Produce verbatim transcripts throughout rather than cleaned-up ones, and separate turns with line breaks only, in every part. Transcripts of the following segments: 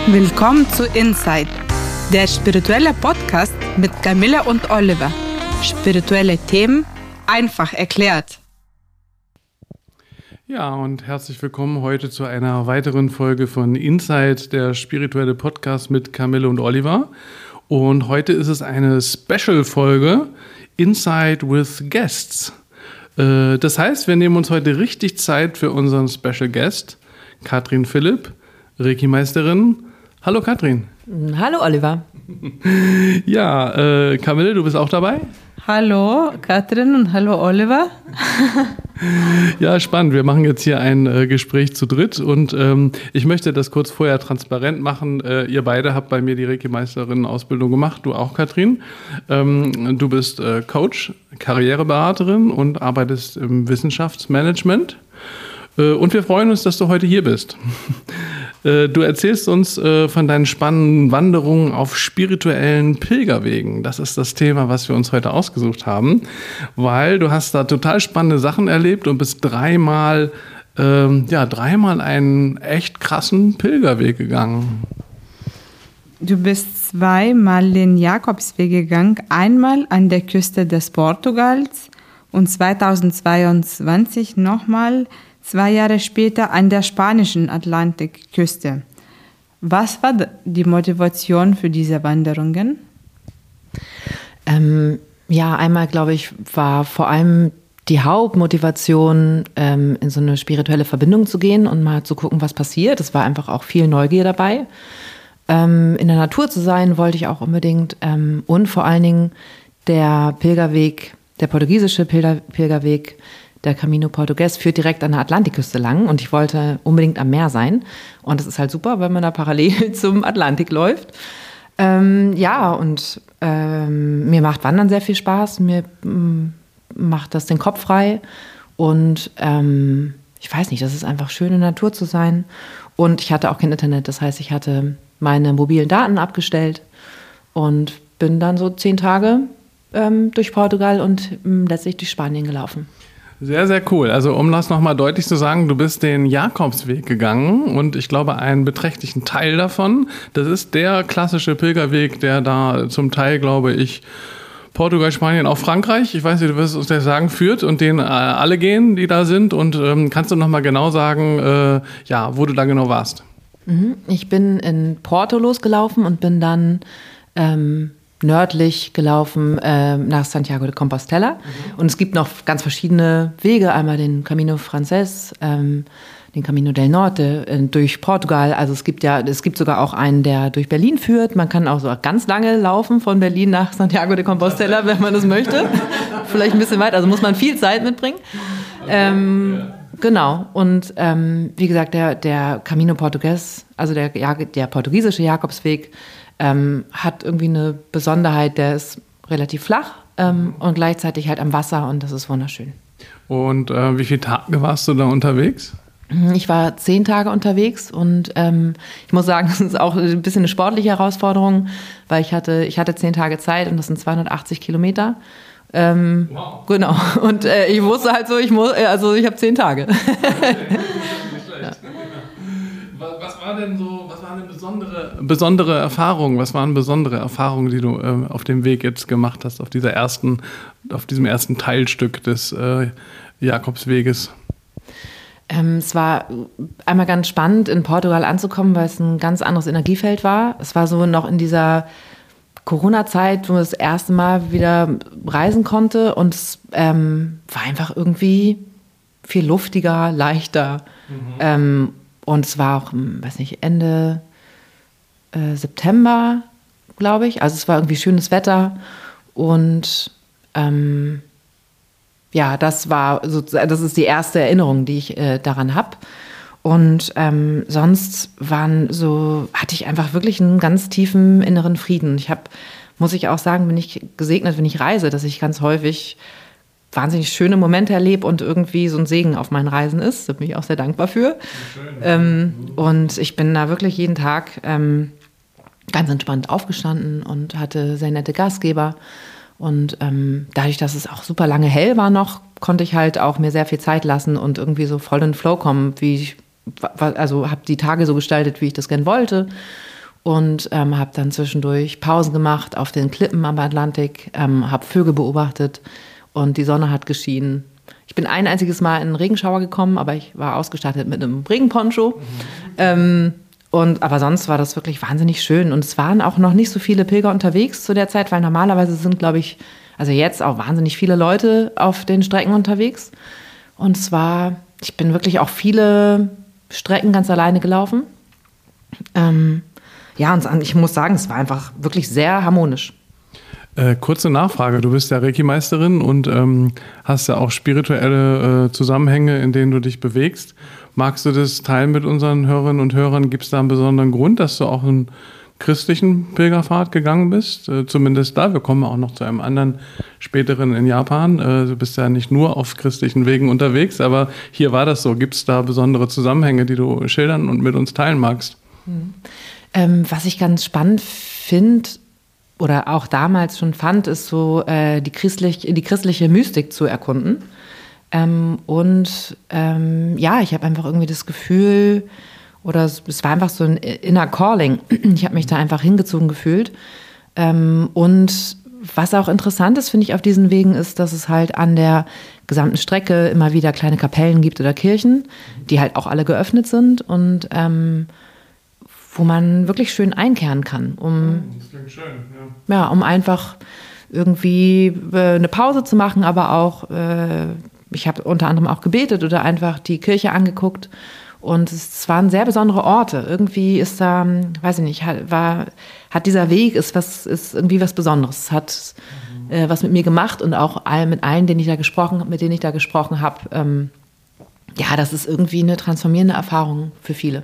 Willkommen zu Inside, der spirituelle Podcast mit Camilla und Oliver. Spirituelle Themen einfach erklärt.
Ja, und herzlich willkommen heute zu einer weiteren Folge von Inside, der spirituelle Podcast mit Camilla und Oliver. Und heute ist es eine Special-Folge, Inside with Guests. Das heißt, wir nehmen uns heute richtig Zeit für unseren Special Guest, Katrin Philipp, Reiki-Meisterin. Hallo Katrin.
Hallo Oliver.
Ja, äh, Camilla, du bist auch dabei?
Hallo Katrin und hallo Oliver.
Ja, spannend. Wir machen jetzt hier ein äh, Gespräch zu dritt und ähm, ich möchte das kurz vorher transparent machen. Äh, ihr beide habt bei mir die Reiki-Meisterinnen-Ausbildung gemacht, du auch, Katrin. Ähm, du bist äh, Coach, Karriereberaterin und arbeitest im Wissenschaftsmanagement. Äh, und wir freuen uns, dass du heute hier bist. Du erzählst uns äh, von deinen spannenden Wanderungen auf spirituellen Pilgerwegen. Das ist das Thema, was wir uns heute ausgesucht haben, weil du hast da total spannende Sachen erlebt und bist dreimal, ähm, ja, dreimal einen echt krassen Pilgerweg gegangen.
Du bist zweimal den Jakobsweg gegangen, einmal an der Küste des Portugals und zweitausendzweiundzwanzig nochmal zwei Jahre später an der spanischen Atlantikküste. Was war die Motivation für diese Wanderungen?
Ähm, ja, einmal, glaube ich, war vor allem die Hauptmotivation, ähm, in so eine spirituelle Verbindung zu gehen und mal zu gucken, was passiert. Es war einfach auch viel Neugier dabei. Ähm, in der Natur zu sein, wollte ich auch unbedingt. Ähm, und vor allen Dingen der Pilgerweg, der portugiesische Pilger, Pilgerweg, der Camino Portugues führt direkt an der Atlantikküste lang und ich wollte unbedingt am Meer sein. Und das ist halt super, wenn man da parallel zum Atlantik läuft. Ähm, ja, und ähm, mir macht Wandern sehr viel Spaß. Mir m, macht das den Kopf frei. Und ähm, ich weiß nicht, das ist einfach schön, in der Natur zu sein. Und ich hatte auch kein Internet. Das heißt, ich hatte meine mobilen Daten abgestellt und bin dann so zehn Tage ähm, durch Portugal und ähm, letztlich durch Spanien gelaufen.
Sehr, sehr cool. Also um das nochmal deutlich zu sagen, du bist den Jakobsweg gegangen und ich glaube einen beträchtlichen Teil davon. Das ist der klassische Pilgerweg, der da zum Teil, glaube ich, Portugal, Spanien, auch Frankreich, ich weiß nicht, du wirst uns das sagen, führt und den äh, alle gehen, die da sind. Und ähm, kannst du nochmal genau sagen, äh, ja, wo du da genau warst?
Mhm. Ich bin in Porto losgelaufen und bin dann ähm, nördlich gelaufen äh, nach Santiago de Compostela. Mhm. Und es gibt noch ganz verschiedene Wege. Einmal den Camino Francés, ähm, den Camino del Norte äh, durch Portugal. Also es gibt ja, es gibt sogar auch einen, der durch Berlin führt. Man kann auch so ganz lange laufen von Berlin nach Santiago de Compostela, wenn man das möchte. Vielleicht ein bisschen weit. Also muss man viel Zeit mitbringen. Ähm, Genau, und ähm, wie gesagt, der, der Camino Portugues, also der, der portugiesische Jakobsweg, ähm, hat irgendwie eine Besonderheit, der ist relativ flach ähm, und gleichzeitig halt am Wasser und das ist wunderschön.
Und äh, wie viele Tage warst du da unterwegs?
Ich war zehn Tage unterwegs und ähm, ich muss sagen, es ist auch ein bisschen eine sportliche Herausforderung, weil ich hatte, ich hatte zehn Tage Zeit und das sind zweihundertachtzig Kilometer. Ähm, wow. Genau. Und äh, ich wusste halt so, ich muss, also ich habe zehn Tage.
Nicht schlecht. Ja. Was war denn so, was war eine besondere, besondere Erfahrung? Was waren besondere Erfahrungen, die du äh, auf dem Weg jetzt gemacht hast, auf dieser ersten, auf diesem ersten Teilstück des äh, Jakobsweges?
Ähm, es war einmal ganz spannend, in Portugal anzukommen, weil es ein ganz anderes Energiefeld war. Es war so noch in dieser Corona-Zeit, wo man das erste Mal wieder reisen konnte und es ähm, war einfach irgendwie viel luftiger, leichter. Mhm. Ähm, und es war auch, weiß nicht, Ende äh, September, glaube ich. Also es war irgendwie schönes Wetter und ähm, ja, das war sozusagen, das ist die erste Erinnerung, die ich äh, daran habe. Und ähm, sonst waren so, hatte ich einfach wirklich einen ganz tiefen inneren Frieden. Ich habe, muss ich auch sagen, bin ich gesegnet, wenn ich reise, dass ich ganz häufig wahnsinnig schöne Momente erlebe und irgendwie so ein Segen auf meinen Reisen ist. Da bin ich auch sehr dankbar für. Ähm, und ich bin da wirklich jeden Tag ähm, ganz entspannt aufgestanden und hatte sehr nette Gastgeber. Und ähm, dadurch, dass es auch super lange hell war noch, konnte ich halt auch mir sehr viel Zeit lassen und irgendwie so voll in den Flow kommen, wie ich, also habe die Tage so gestaltet, wie ich das gern wollte. und ähm, habe dann zwischendurch Pausen gemacht auf den Klippen am Atlantik, ähm, habe Vögel beobachtet und die Sonne hat geschienen. Ich bin ein einziges Mal in einen Regenschauer gekommen, aber ich war ausgestattet mit einem Regenponcho. Mhm. Ähm, und, aber sonst war das wirklich wahnsinnig schön. Und es waren auch noch nicht so viele Pilger unterwegs zu der Zeit, weil normalerweise sind, glaube ich, also jetzt auch wahnsinnig viele Leute auf den Strecken unterwegs. Und es war, ich bin wirklich auch viele Strecken ganz alleine gelaufen. Ähm, ja, und ich muss sagen, es war einfach wirklich sehr harmonisch.
Äh, kurze Nachfrage, du bist ja Reiki-Meisterin und ähm, hast ja auch spirituelle äh, Zusammenhänge, in denen du dich bewegst. Magst du das teilen mit unseren Hörerinnen und Hörern? Gibt es da einen besonderen Grund, dass du auch einen christlichen Pilgerpfad gegangen bist? Äh, zumindest da, wir kommen auch noch zu einem anderen späteren in Japan. Äh, du bist ja nicht nur auf christlichen Wegen unterwegs, aber hier war das so. Gibt es da besondere Zusammenhänge, die du schildern und mit uns teilen magst?
Mhm. Ähm, was ich ganz spannend finde, oder auch damals schon fand, ist so äh, die, christlich, die christliche Mystik zu erkunden. Ähm, und ähm, ja, ich habe einfach irgendwie das Gefühl, oder es, es war einfach so ein inner Calling. Ich habe mich da einfach hingezogen gefühlt. Ähm, und was auch interessant ist, finde ich, auf diesen Wegen ist, dass es halt an der gesamten Strecke immer wieder kleine Kapellen gibt oder Kirchen, die halt auch alle geöffnet sind und ähm, wo man wirklich schön einkehren kann, um, das klingt schön, ja. Ja, um einfach irgendwie äh, eine Pause zu machen, aber auch, äh, ich habe unter anderem auch gebetet oder einfach die Kirche angeguckt und es, es waren sehr besondere Orte. Irgendwie ist da, weiß ich nicht, hat, war, hat dieser Weg ist was, ist irgendwie was Besonderes, hat mhm. äh, was mit mir gemacht und auch all, mit allen, denen ich da gesprochen, mit denen ich da gesprochen habe. Ähm, ja, das ist irgendwie eine transformierende Erfahrung für viele.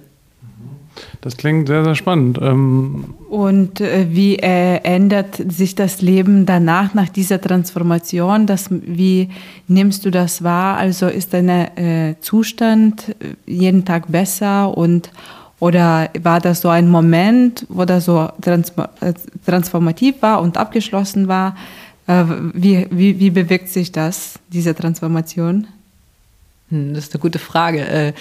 Das klingt sehr, sehr spannend. Ähm
Und äh, wie äh, ändert sich das Leben danach, nach dieser Transformation? Das, wie nimmst du das wahr? Also ist dein äh, Zustand jeden Tag besser? Und, oder war das so ein Moment, wo das so trans äh, transformativ war und abgeschlossen war? Äh, wie, wie, wie bewegt sich das, diese Transformation?
Hm, das ist eine gute Frage. Äh,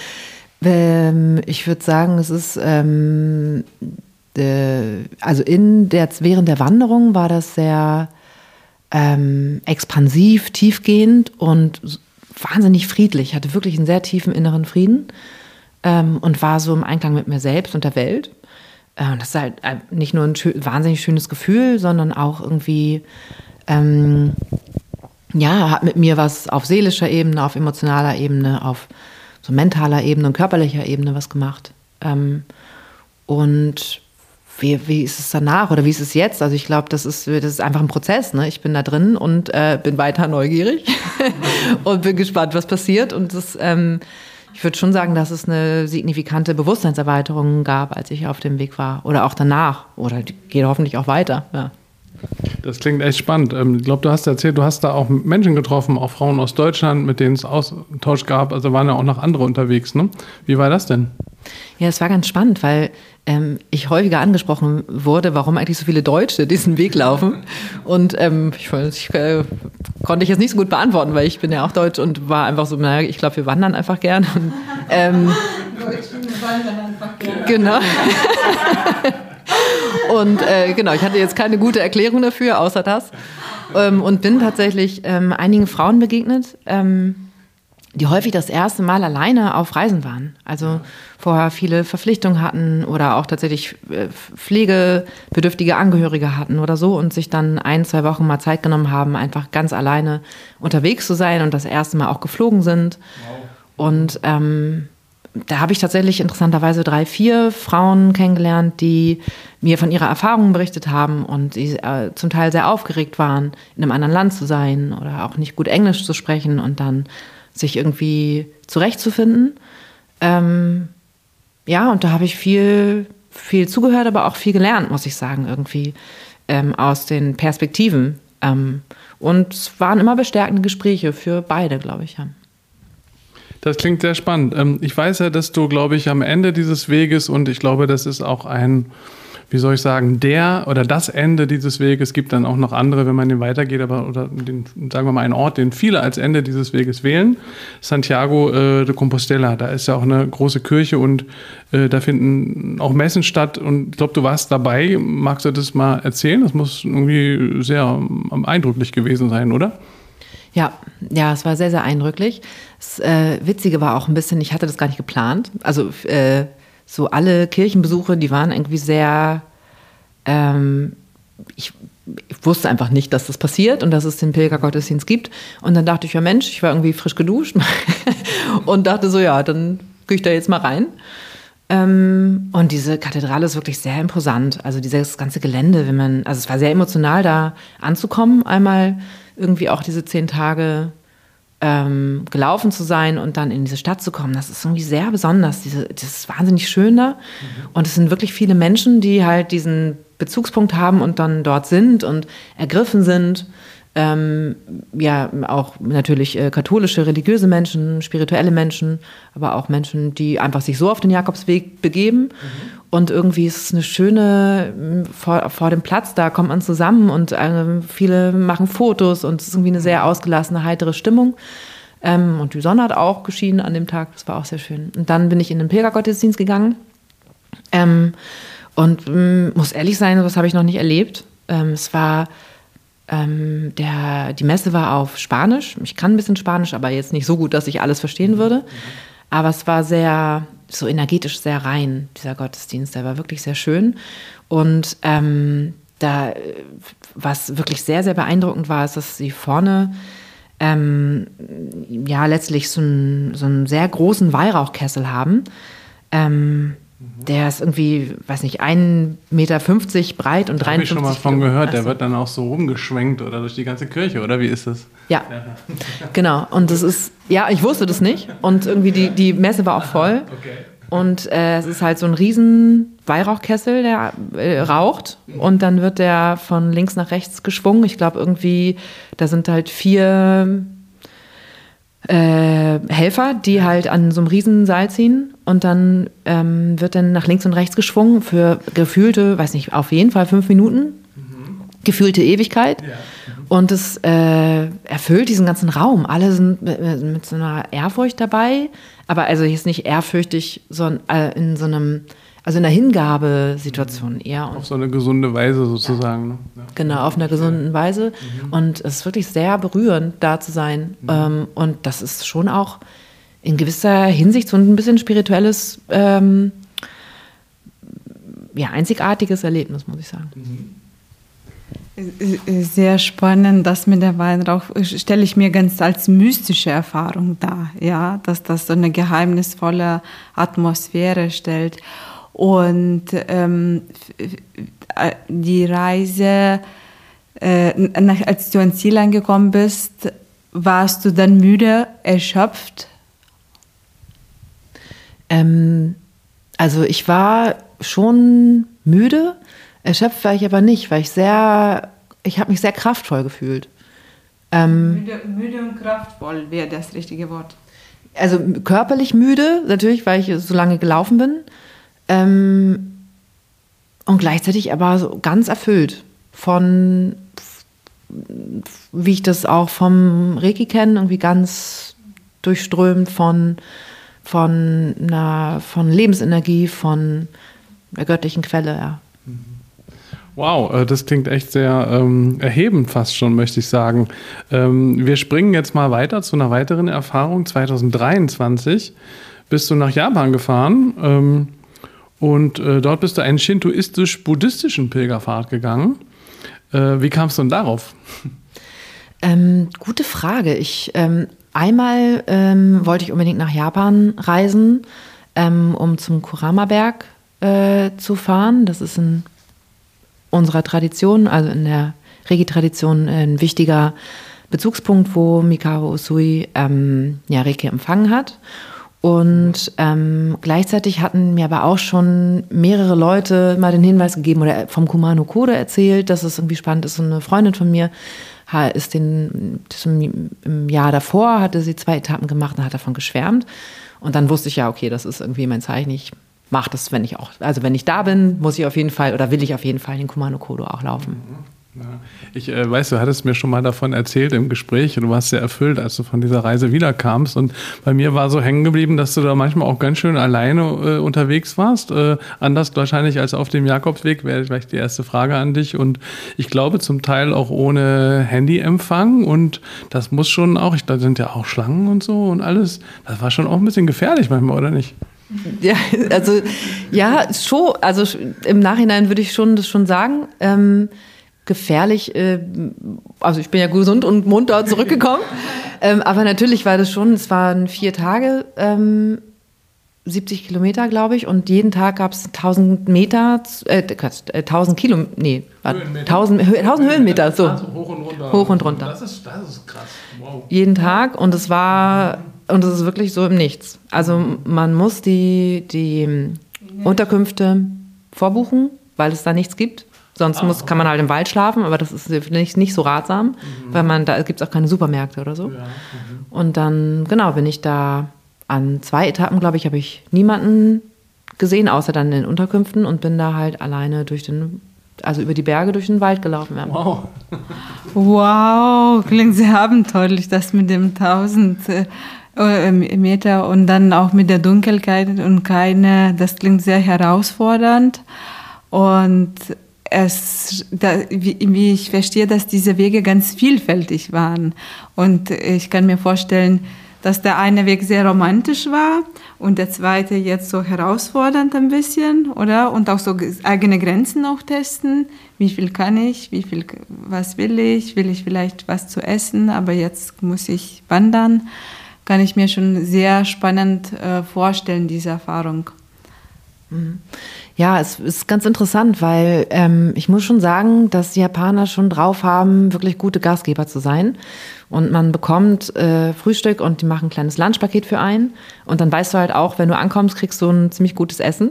Ich würde sagen, es ist, ähm, äh, also in der, während der Wanderung war das sehr ähm, expansiv, tiefgehend und wahnsinnig friedlich. Ich hatte wirklich einen sehr tiefen inneren Frieden ähm, und war so im Einklang mit mir selbst und der Welt. Äh, das ist halt nicht nur ein schön, wahnsinnig schönes Gefühl, sondern auch irgendwie, ähm, ja, hat mit mir was auf seelischer Ebene, auf emotionaler Ebene, auf so mentaler Ebene und körperlicher Ebene was gemacht. Ähm, und wie, wie ist es danach oder wie ist es jetzt? Also ich glaube, das ist, das ist einfach ein Prozess. Ne? Ich bin da drin und äh, bin weiter neugierig und bin gespannt, was passiert. Und das, ähm, ich würde schon sagen, dass es eine signifikante Bewusstseinserweiterung gab, als ich auf dem Weg war. Oder auch danach. Oder die geht hoffentlich auch weiter. Ja.
Das klingt echt spannend. Ich glaube, du hast erzählt, du hast da auch Menschen getroffen, auch Frauen aus Deutschland, mit denen es Austausch gab. Also waren ja auch noch andere unterwegs. Ne? Wie war das denn?
Ja, es war ganz spannend, weil ähm, ich häufiger angesprochen wurde, warum eigentlich so viele Deutsche diesen Weg laufen. Und ähm, ich, ich äh, konnte ich jetzt nicht so gut beantworten, weil ich bin ja auch Deutsch und war einfach so, naja, ich glaube, wir wandern einfach gern. Und, ähm, Deutschen wandern einfach gern. Genau. Und äh, genau, ich hatte jetzt keine gute Erklärung dafür, außer das. Ähm, und bin tatsächlich ähm, einigen Frauen begegnet, ähm, die häufig das erste Mal alleine auf Reisen waren. Also vorher viele Verpflichtungen hatten oder auch tatsächlich äh, pflegebedürftige Angehörige hatten oder so und sich dann ein, zwei Wochen mal Zeit genommen haben, einfach ganz alleine unterwegs zu sein und das erste Mal auch geflogen sind. Wow. Und ähm, da habe ich tatsächlich interessanterweise drei, vier Frauen kennengelernt, die mir von ihrer Erfahrungen berichtet haben und die äh, zum Teil sehr aufgeregt waren, in einem anderen Land zu sein oder auch nicht gut Englisch zu sprechen und dann sich irgendwie zurechtzufinden. Ähm, ja, und da habe ich viel, viel zugehört, aber auch viel gelernt, muss ich sagen, irgendwie ähm, aus den Perspektiven. Ähm, und es waren immer bestärkende Gespräche für beide, glaube ich, ja.
Das klingt sehr spannend. Ich weiß ja, dass du, glaube ich, am Ende dieses Weges, und ich glaube, das ist auch ein wie soll ich sagen, der oder das Ende dieses Weges. Es gibt dann auch noch andere, wenn man den weitergeht, aber oder den, sagen wir mal einen Ort, den viele als Ende dieses Weges wählen. Santiago äh, de Compostela, da ist ja auch eine große Kirche und äh, da finden auch Messen statt und ich glaube, du warst dabei. Magst du das mal erzählen? Das muss irgendwie sehr ähm, eindrücklich gewesen sein, oder?
Ja, ja, es war sehr, sehr eindrücklich. Das äh, Witzige war auch ein bisschen, ich hatte das gar nicht geplant. Also äh, so alle Kirchenbesuche, die waren irgendwie sehr, ähm, ich, ich wusste einfach nicht, dass das passiert und dass es den Pilgergottesdienst gibt. Und dann dachte ich, ja Mensch, ich war irgendwie frisch geduscht und dachte so, ja, dann gehe ich da jetzt mal rein. Ähm, und diese Kathedrale ist wirklich sehr imposant. Also dieses ganze Gelände, wenn man, also es war sehr emotional, da anzukommen, einmal irgendwie auch diese zehn Tage ähm, gelaufen zu sein und dann in diese Stadt zu kommen. Das ist irgendwie sehr besonders. Diese, das ist wahnsinnig schön da. Mhm. Und es sind wirklich viele Menschen, die halt diesen Bezugspunkt haben und dann dort sind und ergriffen sind. Ähm, ja, auch natürlich äh, katholische, religiöse Menschen, spirituelle Menschen, aber auch Menschen, die einfach sich so auf den Jakobsweg begeben. Mhm. Und irgendwie ist es eine schöne, vor, vor dem Platz, da kommt man zusammen und äh, viele machen Fotos und es ist irgendwie eine sehr ausgelassene, heitere Stimmung. Ähm, und die Sonne hat auch geschienen an dem Tag, das war auch sehr schön. Und dann bin ich in den Pilgergottesdienst gegangen ähm, und ähm, muss ehrlich sein, das habe ich noch nicht erlebt. Ähm, es war Ähm, der, die Messe war auf Spanisch. Ich kann ein bisschen Spanisch, aber jetzt nicht so gut, dass ich alles verstehen würde. Aber es war sehr, so energetisch sehr rein, dieser Gottesdienst. Der war wirklich sehr schön. Und ähm, da, was wirklich sehr, sehr beeindruckend war, ist, dass sie vorne ähm, ja letztlich so, ein, so einen sehr großen Weihrauchkessel haben. Ähm, Der ist irgendwie, weiß nicht, ein Meter fünfzig breit und
da
dreiundfünfzig.
Habe ich schon mal von gehört, also. Der wird dann auch so rumgeschwenkt oder durch die ganze Kirche, oder wie ist das?
Ja, ja. Genau. Und das ist, ja, ich wusste das nicht. Und irgendwie die, die Messe war auch voll. Okay. Und äh, es ist halt so ein riesen Weihrauchkessel, der äh, raucht. Und dann wird der von links nach rechts geschwungen. Ich glaube irgendwie, da sind halt vier Äh, Helfer, die halt an so einem Riesenseil ziehen und dann ähm, wird dann nach links und rechts geschwungen für gefühlte, weiß nicht, auf jeden Fall fünf Minuten, mhm. gefühlte Ewigkeit. Ja. Mhm. Und es äh, erfüllt diesen ganzen Raum. Alle sind mit, mit so einer Ehrfurcht dabei, aber also jetzt nicht ehrfürchtig, sondern äh, in so einem, also in einer Hingabesituation eher.
Auf so eine gesunde Weise sozusagen. Ne? Ja.
Genau, auf einer gesunden Weise. Mhm. Und es ist wirklich sehr berührend, da zu sein. Mhm. Ähm, und das ist schon auch in gewisser Hinsicht so ein bisschen spirituelles, ähm, ja, einzigartiges Erlebnis, muss ich sagen.
Mhm.
Sehr spannend, das mit der Weihrauch stelle ich mir ganz als mystische Erfahrung dar, ja, dass das so eine geheimnisvolle Atmosphäre stellt. Und ähm, die Reise, äh, nach, als du ans Ziel angekommen bist, warst du dann müde, erschöpft?
Ähm, also ich war schon müde, erschöpft war ich aber nicht, weil ich sehr, ich habe mich sehr kraftvoll gefühlt. Ähm,
müde, müde und kraftvoll wäre das richtige Wort.
Also körperlich müde, natürlich, weil ich so lange gelaufen bin. Ähm, und gleichzeitig aber so ganz erfüllt von, wie ich das auch vom Reiki kenne, irgendwie ganz durchströmt von, von, einer, von Lebensenergie, von der göttlichen Quelle, ja.
Wow, das klingt echt sehr ähm, erhebend fast schon, möchte ich sagen. Ähm, wir springen jetzt mal weiter zu einer weiteren Erfahrung. zwanzig dreiundzwanzig bist du nach Japan gefahren ähm, und äh, dort bist du einen shintoistisch-buddhistischen Pilgerpfad gegangen. Äh, wie kamst du denn darauf?
Ähm, gute Frage. Ich, ähm, einmal ähm, wollte ich unbedingt nach Japan reisen, ähm, um zum Kurama-Berg äh, zu fahren. Das ist in unserer Tradition, also in der Reiki-Tradition, ein wichtiger Bezugspunkt, wo Mikao Usui ähm, ja, Reiki empfangen hat. Und ähm, gleichzeitig hatten mir aber auch schon mehrere Leute mal den Hinweis gegeben oder vom Kumano Kode erzählt, dass es irgendwie spannend ist. Und eine Freundin von mir ist den, im Jahr davor, hatte sie zwei Etappen gemacht und hat davon geschwärmt. Und dann wusste ich ja, okay, das ist irgendwie mein Zeichen. Ich mache das, wenn ich auch, also wenn ich da bin, muss ich auf jeden Fall oder will ich auf jeden Fall den Kumano Kodo auch laufen.
Ja. Ich äh, weiß, du hattest mir schon mal davon erzählt im Gespräch und du warst sehr erfüllt, als du von dieser Reise wiederkamst. Und bei mir war so hängen geblieben, dass du da manchmal auch ganz schön alleine äh, unterwegs warst. Äh, anders wahrscheinlich als auf dem Jakobsweg, wäre vielleicht die erste Frage an dich. Und ich glaube zum Teil auch ohne Handyempfang. Und das muss schon auch, ich, da sind ja auch Schlangen und so und alles. Das war schon auch ein bisschen gefährlich manchmal, oder nicht?
Ja, also ja, schon. Also im Nachhinein würde ich schon das schon sagen. Ähm, gefährlich, äh, also ich bin ja gesund und munter zurückgekommen, ähm, aber natürlich war das schon, es waren vier Tage, ähm, siebzig Kilometer, glaube ich, und jeden Tag gab es tausend Meter, äh, tausend Kilo, nee, tausend, tausend Höhenmeter, so.
Also hoch und runter.
Hoch und runter.
Das ist, das ist krass, wow.
Jeden Tag und es war, und es ist wirklich so im Nichts. Also man muss die, die Unterkünfte vorbuchen, weil es da nichts gibt. Sonst muss, kann man halt im Wald schlafen, aber das ist nicht, nicht so ratsam, mhm. weil man, da gibt es auch keine Supermärkte oder so. Ja, mhm. Und dann, genau, bin ich da an zwei Etappen, glaube ich, habe ich niemanden gesehen, außer dann in den Unterkünften und bin da halt alleine durch den, also über die Berge durch den Wald gelaufen. Ja.
Wow.
Wow, klingt sehr abenteuerlich, das mit dem tausend äh, Meter und dann auch mit der Dunkelheit und keine, das klingt sehr herausfordernd und Es, da, wie, wie ich verstehe, dass diese Wege ganz vielfältig waren. Und ich kann mir vorstellen, dass der eine Weg sehr romantisch war und der zweite jetzt so herausfordernd ein bisschen, oder? Und auch so eigene Grenzen auch testen. Wie viel kann ich? Wie viel, was will ich? Will ich vielleicht was zu essen? Aber jetzt muss ich wandern. Kann ich mir schon sehr spannend äh, vorstellen, diese Erfahrung.
Ja, es ist ganz interessant, weil ähm, ich muss schon sagen, dass die Japaner schon drauf haben, wirklich gute Gastgeber zu sein. Und man bekommt äh, Frühstück und die machen ein kleines Lunchpaket für einen. Und dann weißt du halt auch, wenn du ankommst, kriegst du ein ziemlich gutes Essen.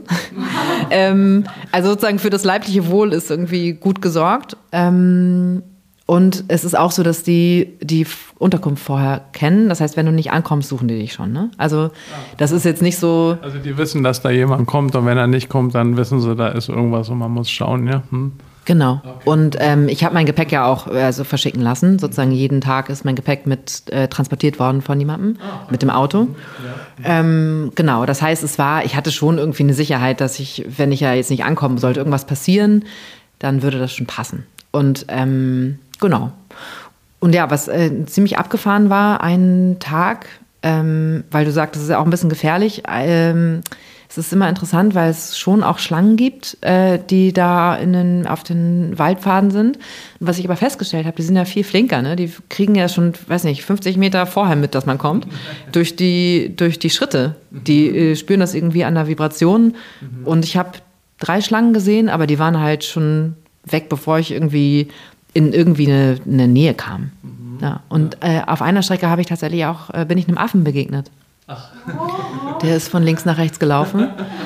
ähm, also sozusagen für das leibliche Wohl ist irgendwie gut gesorgt. Ähm, Und es ist auch so, dass die die Unterkunft vorher kennen. Das heißt, wenn du nicht ankommst, suchen die dich schon. Ne? Also das ist jetzt nicht so...
Also die wissen, dass da jemand kommt und wenn er nicht kommt, dann wissen sie, da ist irgendwas und man muss schauen. Ja. Hm.
Genau. Okay. Und ähm, ich habe mein Gepäck ja auch also verschicken lassen. Sozusagen jeden Tag ist mein Gepäck mit äh, transportiert worden von jemandem, ah, mit dem Auto. Ja. Ähm, genau, das heißt, es war, ich hatte schon irgendwie eine Sicherheit, dass ich, wenn ich ja jetzt nicht ankommen sollte, irgendwas passieren, dann würde das schon passen. Und ähm, genau. Und ja, was äh, ziemlich abgefahren war, einen Tag, ähm, weil du sagst, es ist ja auch ein bisschen gefährlich. Ähm, es ist immer interessant, weil es schon auch Schlangen gibt, äh, die da in den, auf den Waldpfaden sind. Was ich aber festgestellt habe, die sind ja viel flinker. Ne? Die kriegen ja schon, weiß nicht, fünfzig Meter vorher mit, dass man kommt, durch die, durch die Schritte. Die äh, spüren das irgendwie an der Vibration. Mhm. Und ich habe drei Schlangen gesehen, aber die waren halt schon weg, bevor ich irgendwie in irgendwie eine, eine Nähe kam. Mhm. Ja, und äh, auf einer Strecke habe ich tatsächlich auch, äh, bin ich einem Affen begegnet. Ach. Der ist von links nach rechts gelaufen.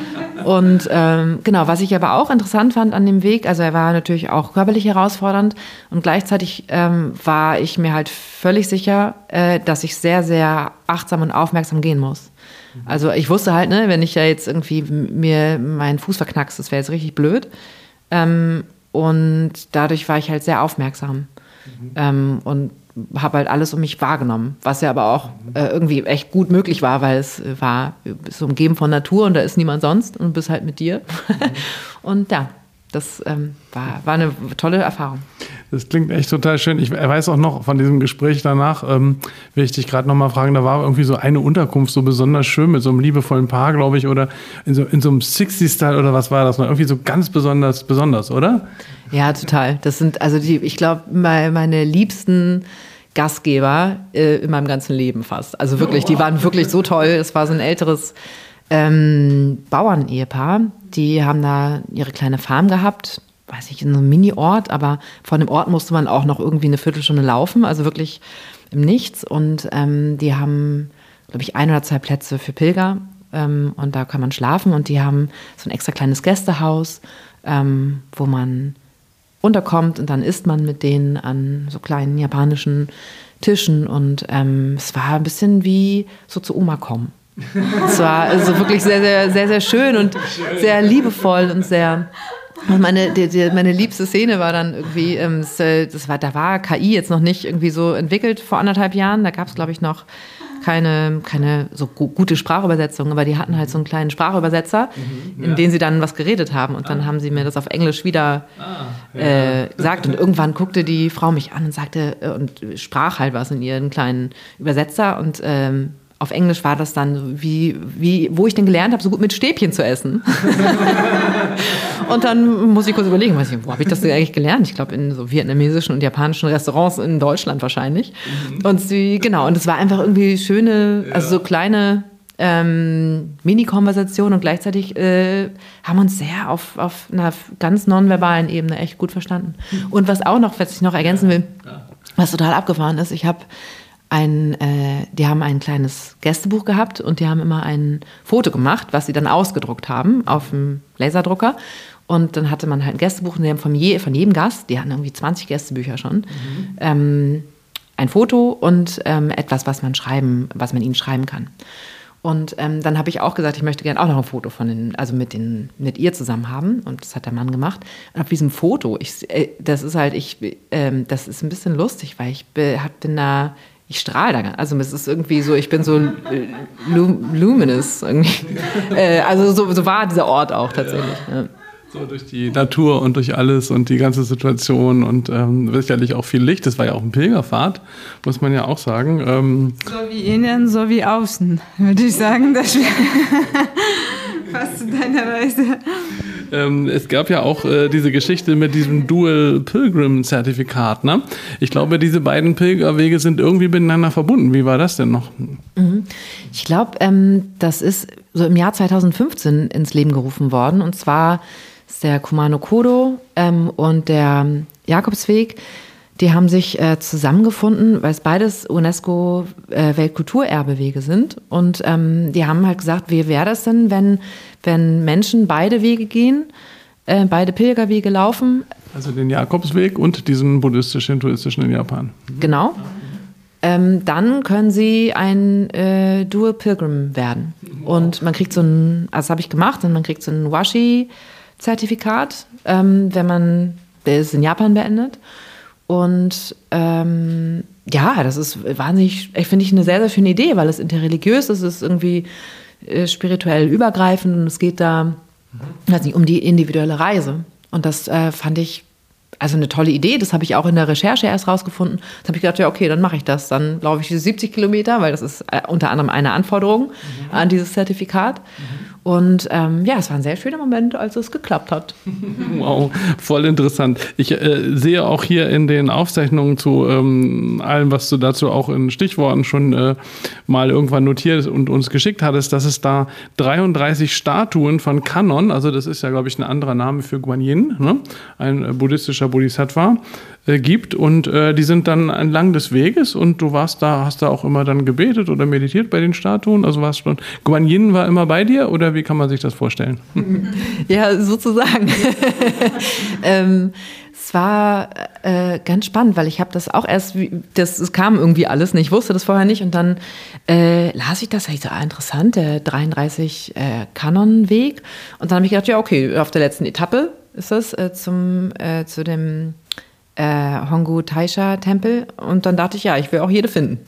Und ähm, genau, was ich aber auch interessant fand an dem Weg, also er war natürlich auch körperlich herausfordernd und gleichzeitig ähm, war ich mir halt völlig sicher, äh, dass ich sehr, sehr achtsam und aufmerksam gehen muss. Mhm. Also ich wusste halt, ne, wenn ich ja jetzt irgendwie mir meinen Fuß verknackst, das wäre jetzt richtig blöd. Ähm, Und dadurch war ich halt sehr aufmerksam mhm. ähm, und habe halt alles um mich wahrgenommen, was ja aber auch äh, irgendwie echt gut möglich war, weil es war, du bist umgeben von Natur und da ist niemand sonst und du bist halt mit dir. Mhm. Und ja, das ähm, war, war eine tolle Erfahrung.
Das klingt echt total schön. Ich weiß auch noch von diesem Gespräch danach, ähm, will ich dich gerade noch mal fragen, da war irgendwie so eine Unterkunft so besonders schön mit so einem liebevollen Paar, glaube ich, oder in so, in so einem sixties-Style oder was war das noch? Irgendwie so ganz besonders, besonders, oder?
Ja, total. Das sind, also die, ich glaube, meine liebsten Gastgeber äh, in meinem ganzen Leben fast. Also wirklich, die waren wirklich so toll. Es war so ein älteres ähm, Bauernehepaar, die haben da ihre kleine Farm gehabt, weiß ich, in so einem Mini-Ort, aber von dem Ort musste man auch noch irgendwie eine Viertelstunde laufen, also wirklich im Nichts. Und ähm, die haben, glaube ich, ein oder zwei Plätze für Pilger ähm, und da kann man schlafen. Und die haben so ein extra kleines Gästehaus, ähm, wo man runterkommt und dann isst man mit denen an so kleinen japanischen Tischen. Und ähm, es war ein bisschen wie so zu Oma kommen. Es war also wirklich sehr, sehr, sehr, sehr schön und sehr liebevoll und sehr... Und meine, die, die, meine liebste Szene war dann irgendwie, ähm, das, das war, da war K I jetzt noch nicht irgendwie so entwickelt vor anderthalb Jahren. Da gab es, glaube ich, noch keine, keine so gu- gute Sprachübersetzung, aber die hatten halt so einen kleinen Sprachübersetzer, mhm, ja. in den sie dann was geredet haben. Und dann ah. haben sie mir das auf Englisch wieder ah, ja. äh, gesagt. Und irgendwann guckte die Frau mich an und sagte, äh, und sprach halt was in ihren kleinen Übersetzer. Und ähm, auf Englisch war das dann, wie, wie, wo ich denn gelernt habe, so gut mit Stäbchen zu essen. Und dann muss ich kurz überlegen, weiß ich, wo habe ich das denn eigentlich gelernt? Ich glaube, in so vietnamesischen und japanischen Restaurants in Deutschland wahrscheinlich. Mhm. Und sie, genau, und es war einfach irgendwie schöne, ja. also so kleine ähm, Mini-Konversationen und gleichzeitig äh, haben uns sehr auf, auf einer ganz nonverbalen Ebene echt gut verstanden. Mhm. Und was auch noch, was ich noch ergänzen will, ja. was total abgefahren ist, ich habe Ein, äh, die haben ein kleines Gästebuch gehabt und die haben immer ein Foto gemacht, was sie dann ausgedruckt haben auf dem Laserdrucker. Und dann hatte man halt ein Gästebuch und die haben von, je, von jedem Gast, die hatten irgendwie zwanzig Gästebücher schon, mhm. ähm, ein Foto und ähm, etwas, was man schreiben, was man ihnen schreiben kann. Und ähm, dann habe ich auch gesagt, ich möchte gerne auch noch ein Foto von den, also mit den, mit ihr zusammen haben. Und das hat der Mann gemacht. Und auf diesem Foto, ich, äh, das ist halt, ich, äh, das ist ein bisschen lustig, weil ich bin, bin da Ich strahle da, also es ist irgendwie so, ich bin so lum- luminous irgendwie. äh, also so, so war dieser Ort auch tatsächlich. Ja. Ja.
So durch die Natur und durch alles und die ganze Situation und ähm, sicherlich auch viel Licht. Das war ja auch eine Pilgerfahrt, muss man ja auch sagen. Ähm,
so wie innen, so wie außen, würde ich sagen. Das wäre fast zu deiner Reise.
Ähm, es gab ja auch äh, diese Geschichte mit diesem Dual Pilgrim Zertifikat. Ne? Ich glaube, diese beiden Pilgerwege sind irgendwie miteinander verbunden. Wie war das denn noch?
Mhm. Ich glaube, ähm, das ist so im Jahr zweitausendfünfzehn ins Leben gerufen worden. Und zwar ist der Kumano Kodo ähm, und der Jakobsweg, die haben sich äh, zusammengefunden, weil es beides UNESCO äh, Weltkulturerbewege sind. Und ähm, die haben halt gesagt, wie wäre das denn, wenn, wenn Menschen beide Wege gehen, äh, beide Pilgerwege laufen.
Also den Jakobsweg und diesen buddhistisch-hinduistischen in Japan. Mhm.
Genau. Ähm, dann können sie ein äh, Dual Pilgrim werden. Wow. Und man kriegt so ein, also das habe ich gemacht, und man kriegt so ein Washi-Zertifikat, ähm, wenn man es in Japan beendet. Und ähm, ja, das ist wahnsinnig, ich finde ich eine sehr, sehr schöne Idee, weil es interreligiös ist, es ist irgendwie äh, spirituell übergreifend und es geht da, mhm. weiß nicht, um die individuelle Reise. Und das äh, fand ich also eine tolle Idee, das habe ich auch in der Recherche erst rausgefunden. Da habe ich gedacht, ja okay, dann mache ich das. Dann laufe ich diese siebzig Kilometer, weil das ist äh, unter anderem eine Anforderung mhm. an dieses Zertifikat. Mhm. Und ähm, ja, es war ein sehr schöner Moment, als es geklappt hat.
Wow, voll interessant. Ich äh, sehe auch hier in den Aufzeichnungen zu ähm, allem, was du dazu auch in Stichworten schon äh, mal irgendwann notiert und uns geschickt hattest, dass es da dreiunddreißig Statuen von Kannon, also das ist ja, glaube ich, ein anderer Name für Guanyin, ne? Ein äh, buddhistischer Bodhisattva, äh, gibt. Und äh, die sind dann entlang des Weges und du warst da, hast da auch immer dann gebetet oder meditiert bei den Statuen. Also warst schon, Guanyin war immer bei dir oder wie kann man sich das vorstellen?
Ja, sozusagen. ähm, es war äh, ganz spannend, weil ich habe das auch erst, das, das kam irgendwie alles nicht, ich wusste das vorher nicht und dann äh, las ich das, ich so, ah, interessant, der dreiunddreißig äh, Kanon-Weg und dann habe ich gedacht, ja okay, auf der letzten Etappe ist das äh, zum, äh, zu dem äh, Hongu Taisha Tempel und dann dachte ich, ja, ich will auch jede finden.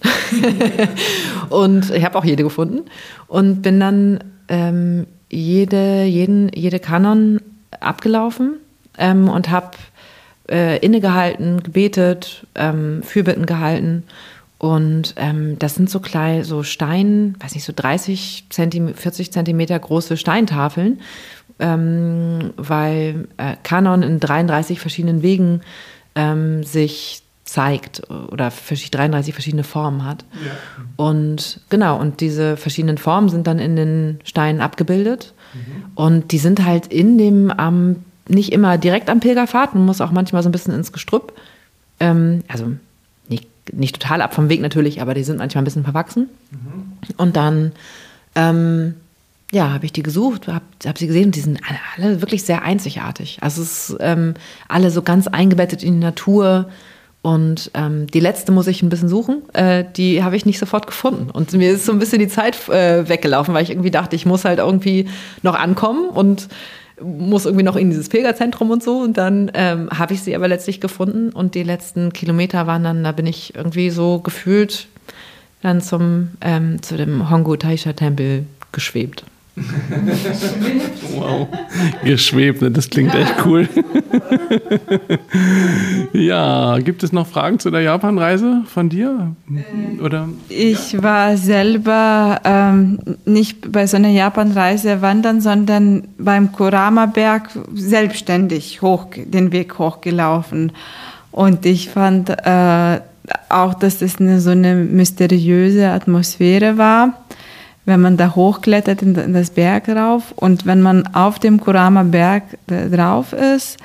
Und ich habe auch jede gefunden und bin dann ähm, jede, jeden, jede Kanon abgelaufen ähm, und habe äh, innegehalten, gebetet, ähm, Fürbitten gehalten. Und ähm, das sind so klein, so Stein, weiß nicht, so dreißig Zentimeter, vierzig Zentimeter große Steintafeln, ähm, weil äh, Kanon in dreiunddreißig verschiedenen Wegen ähm, sich zeigt oder dreiunddreißig verschiedene Formen hat. Ja. Und genau, und diese verschiedenen Formen sind dann in den Steinen abgebildet. Mhm. Und die sind halt in dem, am, nicht immer direkt am Pilgerpfad, man muss auch manchmal so ein bisschen ins Gestrüpp. Ähm, also nicht, nicht total ab vom Weg natürlich, aber die sind manchmal ein bisschen verwachsen. Mhm. Und dann ähm, ja, habe ich die gesucht, habe hab sie gesehen und die sind alle, alle wirklich sehr einzigartig. Also es ist ähm, alle so ganz eingebettet in die Natur. Und ähm, die letzte muss ich ein bisschen suchen. Äh, die habe ich nicht sofort gefunden. Und mir ist so ein bisschen die Zeit äh, weggelaufen, weil ich irgendwie dachte, ich muss halt irgendwie noch ankommen und muss irgendwie noch in dieses Pilgerzentrum und so. Und dann ähm, habe ich sie aber letztlich gefunden. Und die letzten Kilometer waren dann, da bin ich irgendwie so gefühlt dann zum, ähm, zu dem Hongo Taisha Tempel geschwebt.
Wow, geschwebt, ne? Das klingt echt cool. Ja, gibt es noch Fragen zu der Japanreise von dir? Oder?
Ich war selber ähm, nicht bei so einer Japanreise wandern, sondern beim Kurama-Berg selbstständig hoch, den Weg hochgelaufen. Und ich fand äh, auch, dass es eine, so eine mysteriöse Atmosphäre war, wenn man da hochklettert in das Berg rauf und wenn man auf dem Kurama-Berg drauf ist.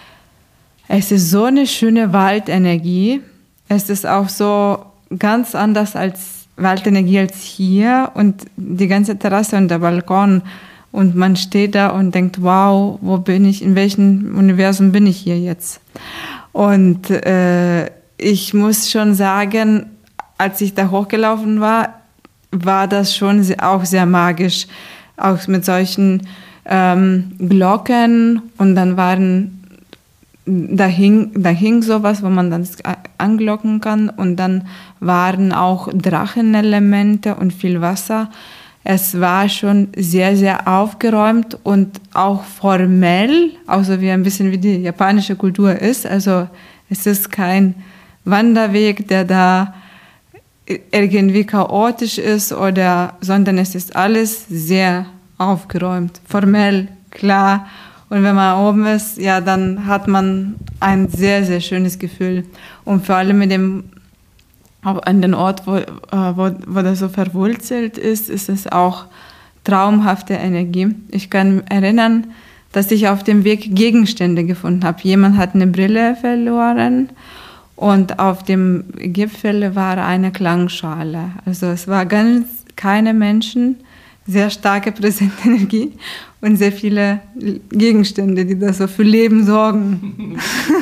Es ist so eine schöne Waldenergie. Es ist auch so ganz anders als Waldenergie als hier und die ganze Terrasse und der Balkon. Und man steht da und denkt, wow, wo bin ich, in welchem Universum bin ich hier jetzt? Und äh, ich muss schon sagen, als ich da hochgelaufen war, war das schon auch sehr magisch, auch mit solchen ähm, Glocken und dann waren, da hing, da hing sowas, wo man dann anglocken kann und dann waren auch Drachenelemente und viel Wasser. Es war schon sehr, sehr aufgeräumt und auch formell, also wie ein bisschen wie die japanische Kultur ist. Also es ist kein Wanderweg, der da irgendwie chaotisch ist, oder, sondern es ist alles sehr aufgeräumt, formell, klar. Und wenn man oben ist, ja, dann hat man ein sehr, sehr schönes Gefühl. Und vor allem mit dem, auch an den Ort, wo, wo, wo das so verwurzelt ist, ist es auch traumhafte Energie. Ich kann mich erinnern, dass ich auf dem Weg Gegenstände gefunden habe. Jemand hat eine Brille verloren. Und auf dem Gipfel war eine Klangschale. Also es war ganz keine Menschen, sehr starke Präsentenergie und sehr viele Gegenstände, die da so für Leben sorgen.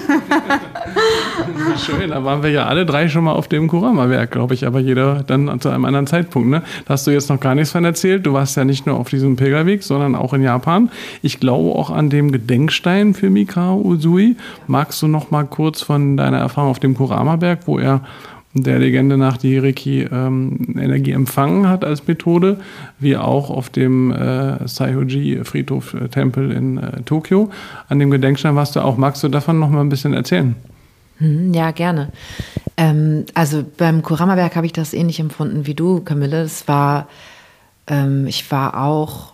Schön, da waren wir ja alle drei schon mal auf dem Kurama-Berg, glaube ich, aber jeder dann zu einem anderen Zeitpunkt. Ne? Da hast du jetzt noch gar nichts von erzählt. Du warst ja nicht nur auf diesem Pilgerweg, sondern auch in Japan. Ich glaube auch an dem Gedenkstein für Mikao Usui. Magst du noch mal kurz von deiner Erfahrung auf dem Kurama-Berg, wo er der Legende nach die Reiki-Energie ähm, empfangen hat als Methode, wie auch auf dem äh, Saihoji-Friedhof-Tempel in äh, Tokio. An dem Gedenkstein warst du auch. Magst du davon noch mal ein bisschen erzählen?
Ja, gerne. Ähm, also beim Kurama-Berg habe ich das ähnlich empfunden wie du, Camille. Es war, ähm, ich war auch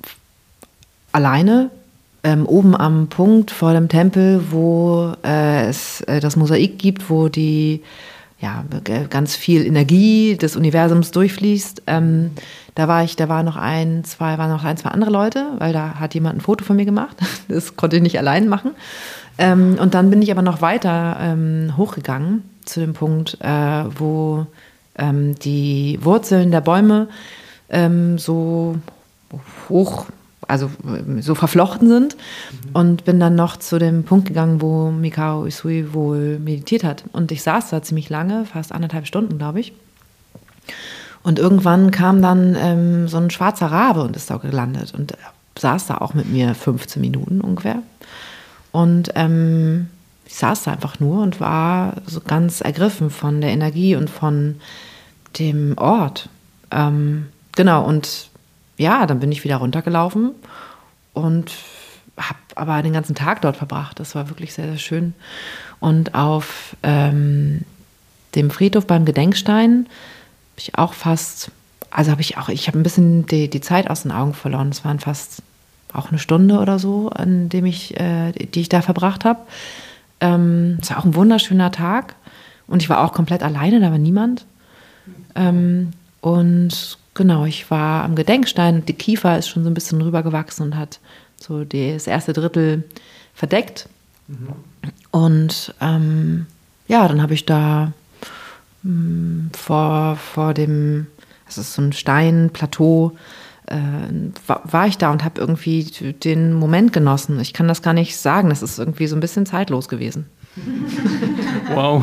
alleine ähm, oben am Punkt vor dem Tempel, wo äh, es äh, das Mosaik gibt, wo die ja, ganz viel Energie des Universums durchfließt. Ähm, da war ich, da war noch ein, zwei, waren noch ein, zwei andere Leute, weil da hat jemand ein Foto von mir gemacht. Das konnte ich nicht allein machen. Ähm, und dann bin ich aber noch weiter ähm, hochgegangen zu dem Punkt, äh, wo ähm, die Wurzeln der Bäume ähm, so hoch, also so verflochten sind, mhm. und bin dann noch zu dem Punkt gegangen, wo Mikao Usui wohl meditiert hat. Und ich saß da ziemlich lange, fast anderthalb Stunden, glaube ich. Und irgendwann kam dann ähm, so ein schwarzer Rabe und ist da gelandet und saß da auch mit mir fünfzehn Minuten ungefähr. Und ähm, ich saß da einfach nur und war so ganz ergriffen von der Energie und von dem Ort. Ähm, genau, und ja, dann bin ich wieder runtergelaufen und habe aber den ganzen Tag dort verbracht. Das war wirklich sehr, sehr schön. Und auf ähm, dem Friedhof beim Gedenkstein habe ich auch fast, also habe ich auch, ich habe ein bisschen die, die Zeit aus den Augen verloren. Es waren fast auch eine Stunde oder so, an dem ich, äh, die ich da verbracht habe. Ähm, es war auch ein wunderschöner Tag und ich war auch komplett alleine, da war niemand. Ähm, und Genau, ich war am Gedenkstein und die Kiefer ist schon so ein bisschen rübergewachsen und hat so das erste Drittel verdeckt. Mhm. Und ähm, ja, dann habe ich da mh, vor, vor dem, das ist so ein Steinplateau, äh, war, war ich da und habe irgendwie den Moment genossen. Ich kann das gar nicht sagen, das ist irgendwie so ein bisschen zeitlos gewesen.
Wow.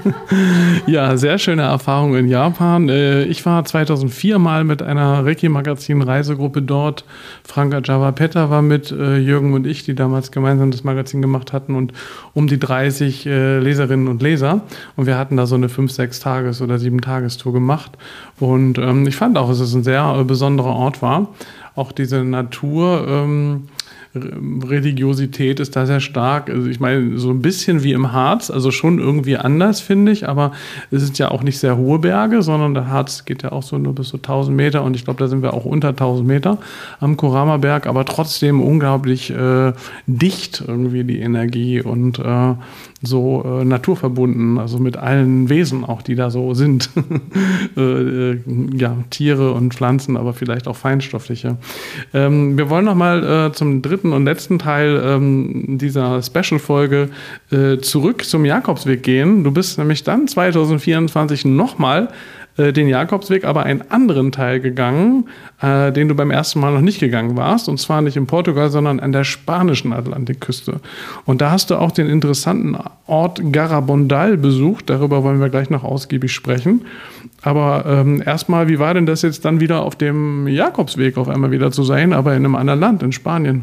Ja, sehr schöne Erfahrung in Japan. Ich war zweitausendvier mal mit einer Reiki-Magazin-Reisegruppe dort. Franka Javapeta war mit, Jürgen und ich, die damals gemeinsam das Magazin gemacht hatten, und um die dreißig Leserinnen und Leser. Und wir hatten da so eine fünf-, sechs Tages- oder sieben Tagestour gemacht. Und ähm, ich fand auch, dass es ein sehr besonderer Ort war. Auch diese Natur... Ähm, Religiosität ist da sehr stark. Also ich meine, so ein bisschen wie im Harz, also schon irgendwie anders, finde ich, aber es sind ja auch nicht sehr hohe Berge, sondern der Harz geht ja auch so nur bis so tausend Meter, und ich glaube, da sind wir auch unter tausend Meter am Kurama-Berg, aber trotzdem unglaublich äh, dicht irgendwie die Energie und äh, so äh, naturverbunden, also mit allen Wesen auch, die da so sind. äh, äh, ja, Tiere und Pflanzen, aber vielleicht auch feinstoffliche. Ähm, wir wollen noch mal äh, zum dritten und letzten Teil ähm, dieser Special-Folge äh, zurück zum Jakobsweg gehen. Du bist nämlich dann zwanzig vierundzwanzig nochmal äh, den Jakobsweg, aber einen anderen Teil gegangen, äh, den du beim ersten Mal noch nicht gegangen warst. Und zwar nicht in Portugal, sondern an der spanischen Atlantikküste. Und da hast du auch den interessanten Ort Garabondal besucht. Darüber wollen wir gleich noch ausgiebig sprechen. Aber ähm, erstmal, wie war denn das jetzt dann wieder auf dem Jakobsweg auf einmal wieder zu sein, aber in einem anderen Land, in Spanien?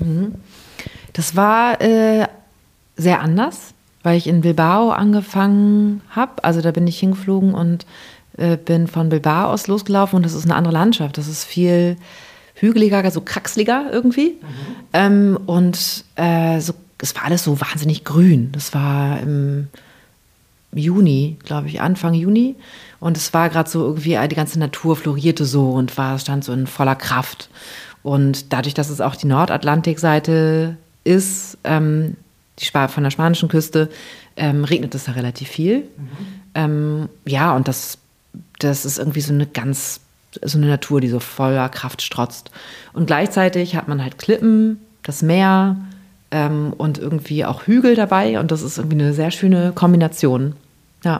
Das war äh, sehr anders, weil ich in Bilbao angefangen habe. Also da bin ich hingeflogen und äh, bin von Bilbao aus losgelaufen, und das ist eine andere Landschaft. Das ist viel hügeliger, so kraxeliger irgendwie. Mhm. Ähm, und äh, so, es war alles so wahnsinnig grün. Das war im Juni, glaube ich, Anfang Juni. Und es war gerade so irgendwie, die ganze Natur florierte so und war, stand so in voller Kraft. Und dadurch, dass es auch die Nordatlantikseite ist, ähm, die Sp- von der spanischen Küste, ähm, regnet es da relativ viel. Mhm. Ähm, ja, und das, das ist irgendwie so eine ganz, so eine Natur, die so voller Kraft strotzt. Und gleichzeitig hat man halt Klippen, das Meer ähm, und irgendwie auch Hügel dabei. Und das ist irgendwie eine sehr schöne Kombination. Ja.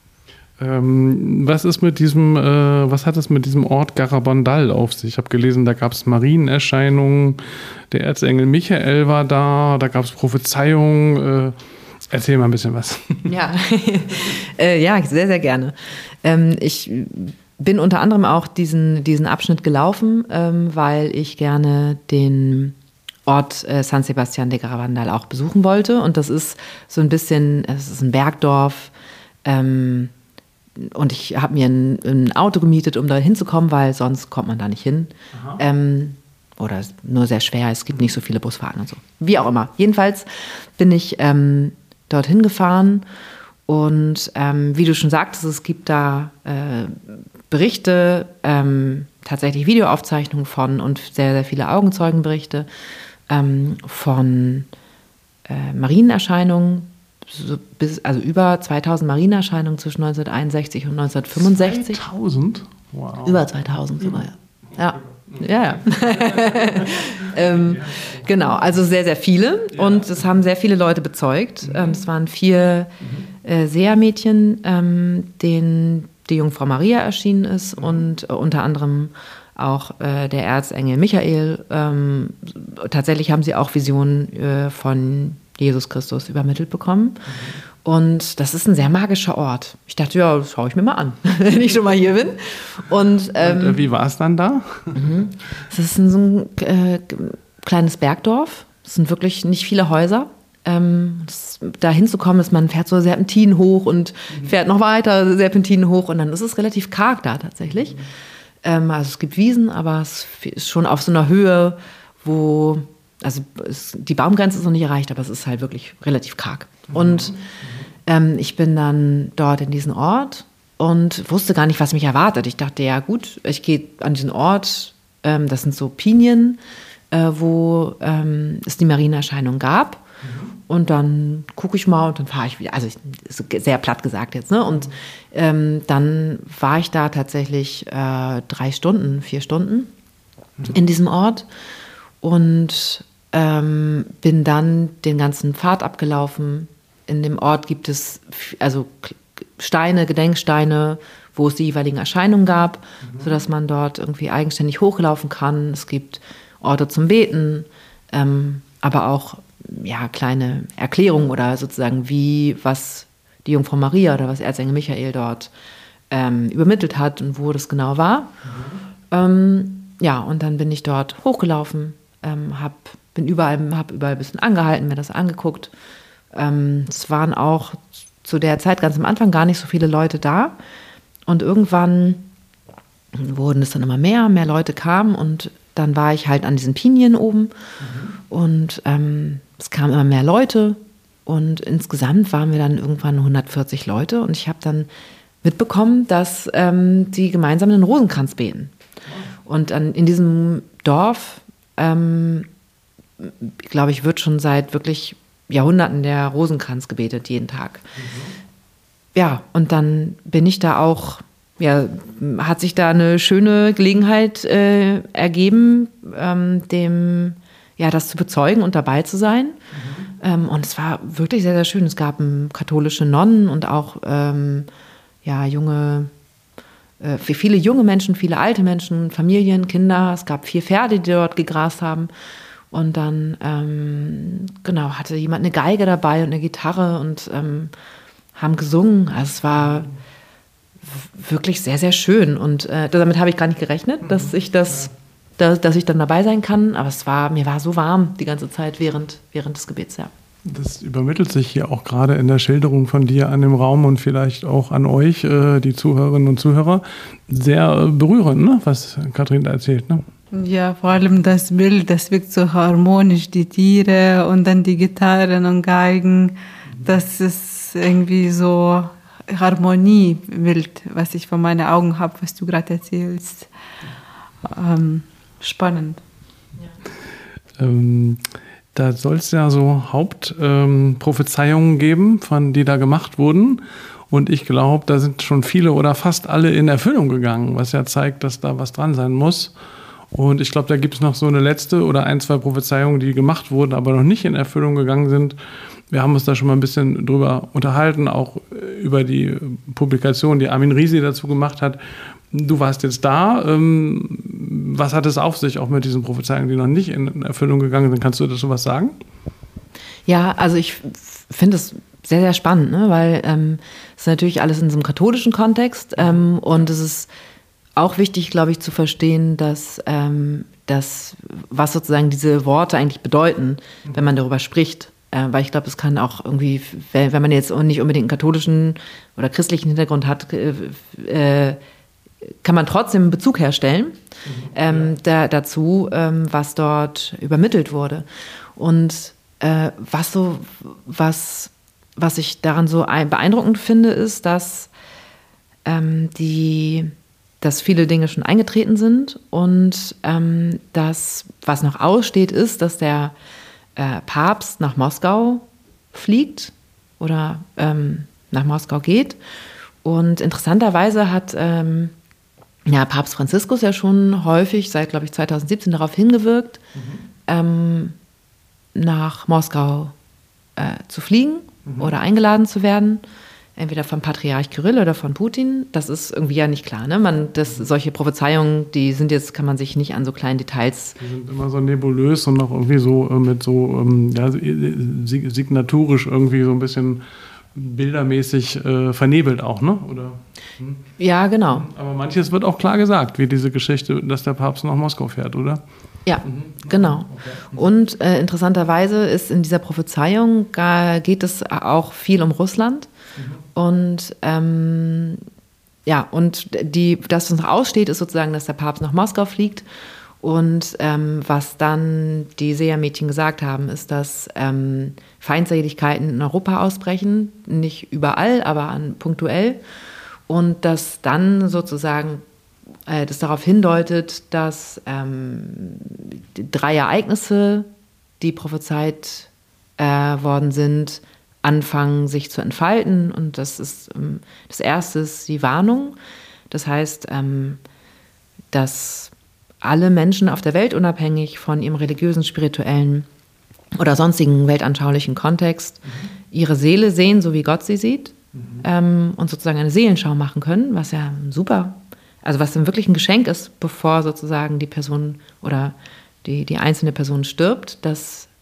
Ähm, was ist mit diesem, äh, was hat es mit diesem Ort Garabondal auf sich? Ich habe gelesen, da gab es Marienerscheinungen, der Erzengel Michael war da, da gab es Prophezeiungen. Äh, erzähl mal ein bisschen was.
Ja, äh, ja, sehr, sehr gerne. Ähm, ich bin unter anderem auch diesen, diesen Abschnitt gelaufen, ähm, weil ich gerne den Ort äh, San Sebastián de Garabandal auch besuchen wollte. Und das ist so ein bisschen, es ist ein Bergdorf, ähm, und ich habe mir ein, ein Auto gemietet, um da hinzukommen, weil sonst kommt man da nicht hin. Ähm, oder nur sehr schwer, es gibt nicht so viele Busfahrten und so. Wie auch immer. Jedenfalls bin ich ähm, dorthin gefahren, und ähm, wie du schon sagtest, es gibt da äh, Berichte, ähm, tatsächlich Videoaufzeichnungen von und sehr, sehr viele Augenzeugenberichte ähm, von äh, Marienerscheinungen. So bis, also über zweitausend Marienerscheinungen zwischen neunzehnhunderteinundsechzig und neunzehnhundertfünfundsechzig.
zweitausend? Wow.
Über zweitausend sogar, ja. Ja, ja. ähm, genau, also sehr, sehr viele. Und es haben sehr viele Leute bezeugt. Ähm, es waren vier äh, Sehermädchen, ähm, denen die Jungfrau Maria erschienen ist, und äh, unter anderem auch äh, der Erzengel Michael. Ähm, tatsächlich haben sie auch Visionen äh, von Jesus Christus übermittelt bekommen. Mhm. Und das ist ein sehr magischer Ort. Ich dachte, ja, das schaue ich mir mal an, wenn ich schon mal hier bin. Und, ähm,
Und äh, wie war es dann da?
Es ist ein, so ein äh, kleines Bergdorf. Es sind wirklich nicht viele Häuser. Ähm, das, da hinzukommen ist, man fährt so Serpentinen hoch und mhm. fährt noch weiter Serpentinen hoch. Und dann ist es relativ karg da tatsächlich. Mhm. Ähm, also es gibt Wiesen, aber es ist schon auf so einer Höhe, wo... Also es, die Baumgrenze ist noch nicht erreicht, aber es ist halt wirklich relativ karg. Und ähm, ich bin dann dort in diesen Ort und wusste gar nicht, was mich erwartet. Ich dachte, ja gut, ich gehe an diesen Ort, ähm, das sind so Pinien, äh, wo ähm, es die Marienerscheinung gab. Mhm. Und dann gucke ich mal und dann fahre ich wieder. Also ich, ist sehr platt gesagt jetzt. Ne? Und ähm, dann war ich da tatsächlich äh, drei Stunden, vier Stunden mhm. in diesem Ort. Und ähm, bin dann den ganzen Pfad abgelaufen. In dem Ort gibt es also Steine, Gedenksteine, wo es die jeweiligen Erscheinungen gab, mhm. sodass man dort irgendwie eigenständig hochlaufen kann. Es gibt Orte zum Beten, ähm, aber auch ja, kleine Erklärung oder sozusagen wie, was die Jungfrau Maria oder was Erzengel Michael dort ähm, übermittelt hat und wo das genau war. Mhm. Ähm, ja, und dann bin ich dort hochgelaufen, ähm, hab, bin überall, habe überall ein bisschen angehalten, mir das angeguckt. Ähm, es waren auch zu der Zeit ganz am Anfang gar nicht so viele Leute da. Und irgendwann wurden es dann immer mehr, mehr Leute kamen und dann war ich halt an diesen Pinien oben mhm. und ähm, es kamen immer mehr Leute und insgesamt waren wir dann irgendwann hundertvierzig Leute und ich habe dann mitbekommen, dass ähm, die gemeinsam den Rosenkranz beten. Und an, in diesem Dorf, ähm, glaube ich, wird schon seit wirklich Jahrhunderten der Rosenkranz gebetet, jeden Tag. Mhm. Ja, und dann bin ich da auch, ja, hat sich da eine schöne Gelegenheit äh, ergeben, ähm, dem, ja, das zu bezeugen und dabei zu sein. Mhm. Ähm, und es war wirklich sehr, sehr schön. Es gab ähm, katholische Nonnen und auch ähm, ja, junge, äh, für viele junge Menschen, viele alte Menschen, Familien, Kinder. Es gab vier Pferde, die dort gegrast haben. Und dann, ähm, genau, hatte jemand eine Geige dabei und eine Gitarre und ähm, haben gesungen. Also es war wirklich sehr, sehr schön. Und äh, damit habe ich gar nicht gerechnet, dass ich das, dass, dass ich dann dabei sein kann. Aber es war, mir war so warm die ganze Zeit während, während des Gebets, ja.
Das übermittelt sich hier auch gerade in der Schilderung von dir an dem Raum und vielleicht auch an euch, äh, die Zuhörerinnen und Zuhörer, sehr berührend, ne? Was Katrin da erzählt, ne?
Ja, vor allem das Bild, das wirkt so harmonisch, die Tiere und dann die Gitarren und Geigen. Das ist irgendwie so Harmoniebild, was ich vor meinen Augen habe, was du gerade erzählst. Ähm, spannend.
Ja. Ähm, da soll es ja so Hauptprophezeiungen ähm, geben, von die da gemacht wurden. Und ich glaube, da sind schon viele oder fast alle in Erfüllung gegangen, was ja zeigt, dass da was dran sein muss. Und ich glaube, da gibt es noch so eine letzte oder ein, zwei Prophezeiungen, die gemacht wurden, aber noch nicht in Erfüllung gegangen sind. Wir haben uns da schon mal ein bisschen drüber unterhalten, auch über die Publikation, die Armin Risi dazu gemacht hat. Du warst jetzt da. Was hat es auf sich, auch mit diesen Prophezeiungen, die noch nicht in Erfüllung gegangen sind? Kannst du dazu was sagen?
Ja, also ich finde es sehr, sehr spannend, ne? Weil ähm, es ist natürlich alles in so einem katholischen Kontext ähm, und es ist auch wichtig, glaube ich, zu verstehen, dass, ähm, dass was sozusagen diese Worte eigentlich bedeuten, wenn man darüber spricht. Äh, weil ich glaube, es kann auch irgendwie, wenn man jetzt nicht unbedingt einen katholischen oder christlichen Hintergrund hat, äh, kann man trotzdem einen Bezug herstellen mhm, ähm, ja. da, dazu, ähm, was dort übermittelt wurde. Und äh, was so, was, was ich daran so beeindruckend finde, ist, dass ähm, die dass viele Dinge schon eingetreten sind und ähm, das, was noch aussteht, ist, dass der äh, Papst nach Moskau fliegt oder ähm, nach Moskau geht. Und interessanterweise hat ähm, ja, Papst Franziskus ja schon häufig, seit, glaube ich, zweitausendsiebzehn darauf hingewirkt, mhm. ähm, nach Moskau äh, zu fliegen mhm. oder eingeladen zu werden. Entweder von Patriarch Kyrill oder von Putin, das ist irgendwie ja nicht klar. Ne? Man, das, solche Prophezeiungen, die sind jetzt, kann man sich nicht an so kleinen Details...
Die sind immer so nebulös und auch irgendwie so äh, mit so ähm, ja, signaturisch irgendwie so ein bisschen bildermäßig äh, vernebelt auch, ne? Oder, hm?
Ja, genau.
Aber manches wird auch klar gesagt, wie diese Geschichte, dass der Papst nach Moskau fährt, oder?
Ja, mhm. genau. Okay. Und äh, interessanterweise ist in dieser Prophezeiung, gar, geht es auch viel um Russland. Mhm. Und ähm, ja, und die, das, was noch aussteht, ist sozusagen, dass der Papst nach Moskau fliegt. Und ähm, was dann die Sehermädchen gesagt haben, ist, dass ähm, Feindseligkeiten in Europa ausbrechen, nicht überall, aber an, punktuell. Und dass dann sozusagen äh, das darauf hindeutet, dass ähm, drei Ereignisse, die prophezeit äh, worden sind, anfangen sich zu entfalten. Und das ist ähm, das erste ist die Warnung. Das heißt, ähm, dass alle Menschen auf der Welt, unabhängig von ihrem religiösen, spirituellen oder sonstigen weltanschaulichen Kontext, mhm. ihre Seele sehen, so wie Gott sie sieht, mhm. ähm, und sozusagen eine Seelenschau machen können, was ja super, also was dann wirklich ein Geschenk ist, bevor sozusagen die Person oder die, die einzelne Person stirbt, dass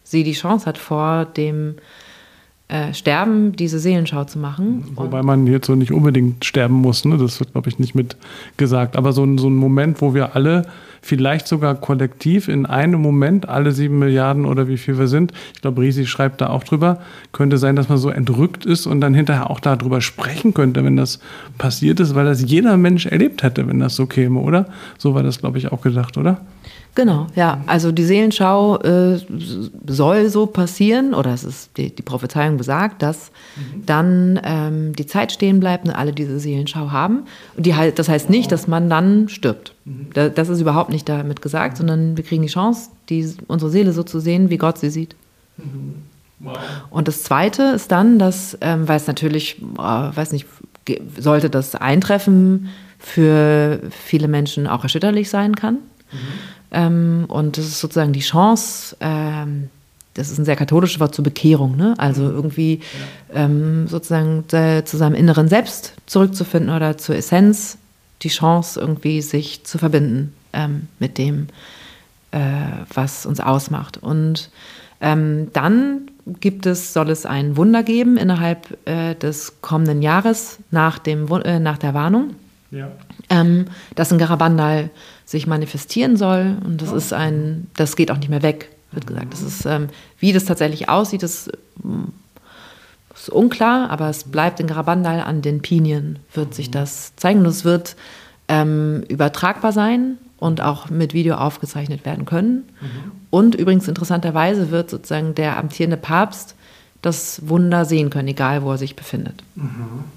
sie die Chance hat, vor dem äh, Sterben diese Seelenschau zu machen.
Wobei man jetzt so nicht unbedingt sterben muss, ne? Das wird, glaube ich, nicht mit gesagt. Aber so ein, so ein Moment, wo wir alle vielleicht sogar kollektiv in einem Moment, alle sieben Milliarden oder wie viel wir sind, ich glaube, Risi schreibt da auch drüber, könnte sein, dass man so entrückt ist und dann hinterher auch darüber sprechen könnte, wenn das passiert ist, weil das jeder Mensch erlebt hätte, wenn das so käme, oder? So war das, glaube ich, auch gedacht, oder?
Genau, ja. Also die Seelenschau äh, soll so passieren, oder es ist die, die Prophezeiung besagt, dass mhm. dann ähm, die Zeit stehen bleibt und alle diese Seelenschau haben. Und die, das heißt nicht, dass man dann stirbt. Mhm. Da, das ist überhaupt nicht damit gesagt, sondern wir kriegen die Chance, die, unsere Seele so zu sehen, wie Gott sie sieht. Mhm. Wow. Und das Zweite ist dann, dass, ähm, weil es natürlich, äh, weiß nicht, sollte das eintreffen, für viele Menschen auch erschütterlich sein kann. Mhm. Ähm, und das ist sozusagen die Chance, ähm, das ist ein sehr katholisches Wort, zur Bekehrung, ne? Also irgendwie ja. ähm, sozusagen äh, zu seinem inneren Selbst zurückzufinden oder zur Essenz, die Chance irgendwie sich zu verbinden ähm, mit dem, äh, was uns ausmacht. Und ähm, dann gibt es, soll es ein Wunder geben innerhalb äh, des kommenden Jahres nach, dem, äh, nach der Warnung, ja. ähm, dass in Garabandal sich manifestieren soll, und das ist ein, das geht auch nicht mehr weg, wird gesagt. Das ist, ähm, wie das tatsächlich aussieht, das ist unklar, aber es bleibt in Garabandal, an den Pinien wird sich das zeigen, und es wird ähm, übertragbar sein und auch mit Video aufgezeichnet werden können. Mhm. Und übrigens interessanterweise wird sozusagen der amtierende Papst das Wunder sehen können, egal wo er sich befindet.
Mhm.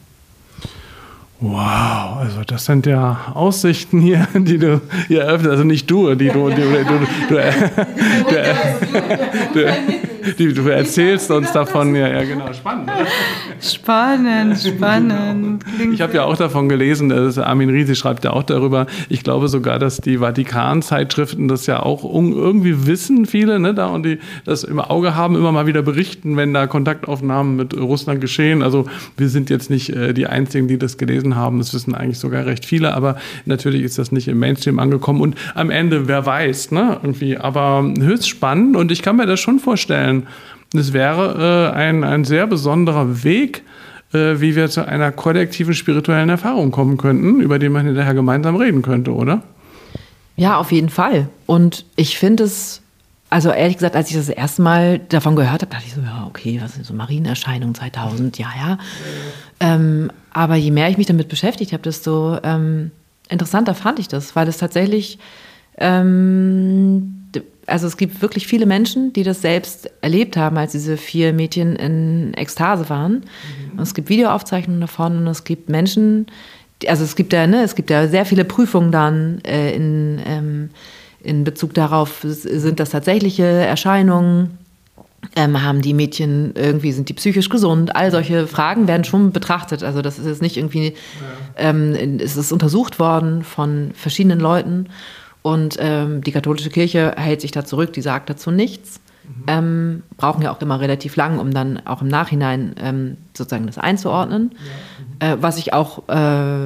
Wow, also das sind ja Aussichten hier, die du hier eröffnest. Also nicht du, die du, die, du, du, du, du, die, du erzählst uns davon. Ja, ja, genau, spannend. Oder?
Spannend, spannend.
Klingt ich habe ja auch davon gelesen, dass Armin Risi schreibt ja auch darüber. Ich glaube sogar, dass die Vatikan-Zeitschriften das ja auch irgendwie wissen, viele, ne, da und die das im Auge haben, immer mal wieder berichten, wenn da Kontaktaufnahmen mit Russland geschehen. Also wir sind jetzt nicht äh, die Einzigen, die das gelesen haben. Das wissen eigentlich sogar recht viele, aber natürlich ist das nicht im Mainstream angekommen. Und am Ende, wer weiß, ne, irgendwie, aber höchst spannend, und ich kann mir das schon vorstellen, es wäre äh, ein, ein sehr besonderer Weg, äh, wie wir zu einer kollektiven spirituellen Erfahrung kommen könnten, über die man hinterher gemeinsam reden könnte, oder?
Ja, auf jeden Fall. Und ich finde es, also ehrlich gesagt, als ich das erste Mal davon gehört habe, dachte ich so, ja, okay, was sind so Marienerscheinungen zweitausend, ja, ja. Ähm, aber je mehr ich mich damit beschäftigt habe, desto ähm, interessanter fand ich das, weil es tatsächlich, ähm, also es gibt wirklich viele Menschen, die das selbst erlebt haben, als diese vier Mädchen in Ekstase waren. Mhm. Und es gibt Videoaufzeichnungen davon, und es gibt Menschen, die, also es gibt ja, ne, es gibt ja sehr viele Prüfungen dann äh, in, ähm, in Bezug darauf, sind das tatsächliche Erscheinungen. Ähm, haben die Mädchen irgendwie, sind die psychisch gesund? All solche Fragen werden schon betrachtet. Also das ist jetzt nicht irgendwie, ja. ähm, es ist untersucht worden von verschiedenen Leuten, und ähm, die katholische Kirche hält sich da zurück, die sagt dazu nichts. Mhm. Ähm, brauchen ja auch immer relativ lang, um dann auch im Nachhinein ähm, sozusagen das einzuordnen. Ja. Mhm. Äh, was ich auch, äh,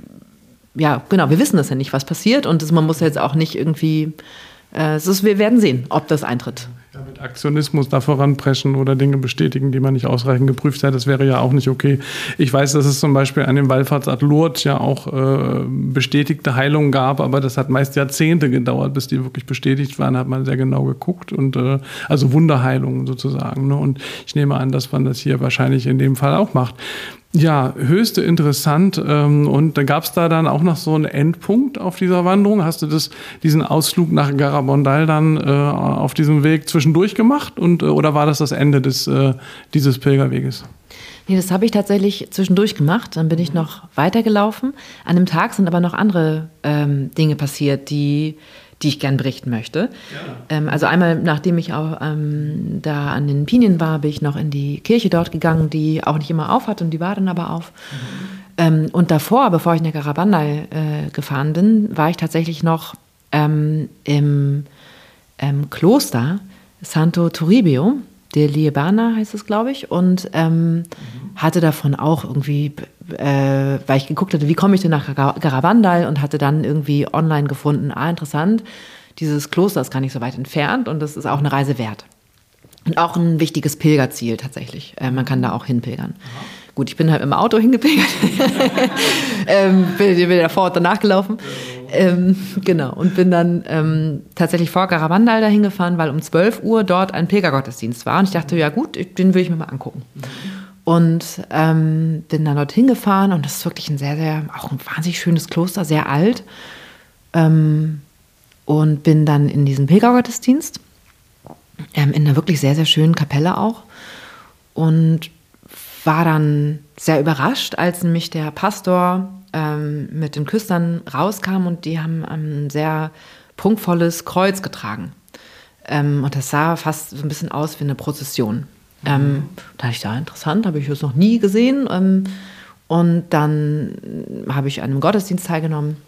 ja genau, wir wissen das ja nicht, was passiert, und das, man muss jetzt auch nicht irgendwie, äh, es ist, wir werden sehen, ob das eintritt.
Ja, mit Aktionismus da voranpreschen oder Dinge bestätigen, die man nicht ausreichend geprüft hat, das wäre ja auch nicht okay. Ich weiß, dass es zum Beispiel an dem Wallfahrtsort Lourdes ja auch äh, bestätigte Heilungen gab, aber das hat meist Jahrzehnte gedauert, bis die wirklich bestätigt waren, hat man sehr genau geguckt, und äh, also Wunderheilungen sozusagen. Ne? Und ich nehme an, dass man das hier wahrscheinlich in dem Fall auch macht. Ja, höchst interessant. Und da gab es da dann auch noch so einen Endpunkt auf dieser Wanderung. Hast du das, diesen Ausflug nach Garabandal dann äh, auf diesem Weg zwischendurch gemacht, und, oder war das das Ende des, äh, dieses Pilgerweges?
Nee, das habe ich tatsächlich zwischendurch gemacht. Dann bin ich noch weitergelaufen. An dem Tag sind aber noch andere ähm, Dinge passiert, die... die ich gern berichten möchte. Ja. Ähm, also einmal, nachdem ich auch ähm, da an den Pinien war, bin ich noch in die Kirche dort gegangen, die auch nicht immer auf hat, und die war dann aber auf. Mhm. Ähm, und davor, bevor ich nach Garabandal äh, gefahren bin, war ich tatsächlich noch ähm, im ähm, Kloster Santo Toribio de Liébana, heißt es, glaube ich, und ähm, mhm. hatte davon auch irgendwie, äh, weil ich geguckt hatte, wie komme ich denn nach Garabandal, und hatte dann irgendwie online gefunden, ah, interessant, dieses Kloster ist gar nicht so weit entfernt, und das ist auch eine Reise wert. Und auch ein wichtiges Pilgerziel tatsächlich. Äh, man kann da auch hinpilgern. Aha. Gut, ich bin halt im Auto hingepilgert. ähm, bin, bin davor und danach gelaufen. Ähm, genau, und bin dann ähm, tatsächlich vor Garabandal dahin gefahren, weil um zwölf Uhr dort ein Pilgergottesdienst war. Und ich dachte, ja gut, den will ich mir mal angucken. Mhm. Und ähm, bin dann dorthin gefahren und das ist wirklich ein sehr, sehr, auch ein wahnsinnig schönes Kloster, sehr alt. Ähm, und bin dann in diesen Pilgergottesdienst, ähm, in einer wirklich sehr, sehr schönen Kapelle auch. Und war dann sehr überrascht, als nämlich der Pastor ähm, mit den Küstern rauskam und die haben ein sehr prunkvolles Kreuz getragen. Ähm, und das sah fast so ein bisschen aus wie eine Prozession. Ähm, da dachte ich, ja, interessant, habe ich das noch nie gesehen. Ähm, und dann habe ich an einem Gottesdienst teilgenommen,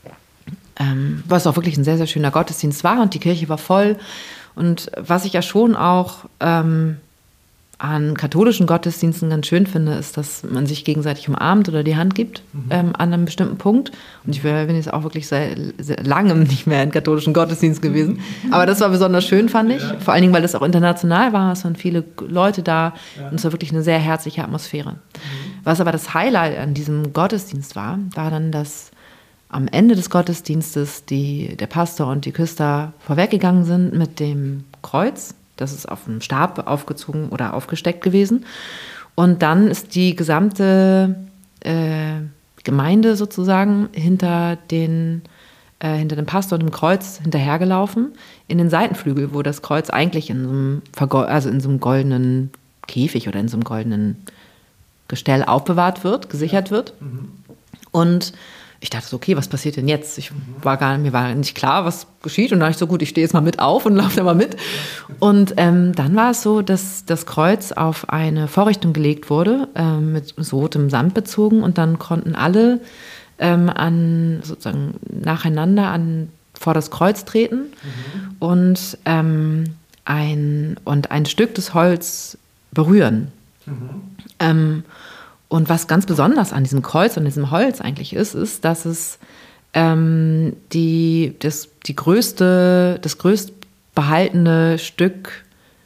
ähm, was auch wirklich ein sehr, sehr schöner Gottesdienst war und die Kirche war voll. Und was ich ja schon auch ähm, an katholischen Gottesdiensten ganz schön finde, ist, dass man sich gegenseitig umarmt oder die Hand gibt mhm. ähm, an einem bestimmten Punkt. Und ich bin jetzt auch wirklich sehr, sehr lange nicht mehr in katholischen Gottesdienst gewesen. Aber das war besonders schön, fand ich. Ja. Vor allen Dingen, weil das auch international war. Es waren viele Leute da ja. und es war wirklich eine sehr herzliche Atmosphäre. Mhm. Was aber das Highlight an diesem Gottesdienst war, war dann, dass am Ende des Gottesdienstes die, der Pastor und die Küster vorweggegangen sind mit dem Kreuz. Das ist auf einem Stab aufgezogen oder aufgesteckt gewesen. Und dann ist die gesamte äh, Gemeinde sozusagen hinter, den, äh, hinter dem Pastor und dem Kreuz hinterhergelaufen, in den Seitenflügel, wo das Kreuz eigentlich in so einem, Vergo- also in so einem goldenen Käfig oder in so einem goldenen Gestell aufbewahrt wird, gesichert wird. Mhm. Und ich dachte so, okay, was passiert denn jetzt? Ich war gar, mir war nicht klar, was geschieht. Und dann dachte ich so, gut, ich stehe jetzt mal mit auf und laufe da mal mit. Und ähm, dann war es so, dass das Kreuz auf eine Vorrichtung gelegt wurde, ähm, mit so rotem Samt bezogen. Und dann konnten alle ähm, an, sozusagen nacheinander an, vor das Kreuz treten mhm. und, ähm, ein, und ein Stück des Holz berühren. Mhm. Ähm, Und was ganz besonders an diesem Kreuz und diesem Holz eigentlich ist, ist, dass es ähm, die, das, die größte, das größt behaltene Stück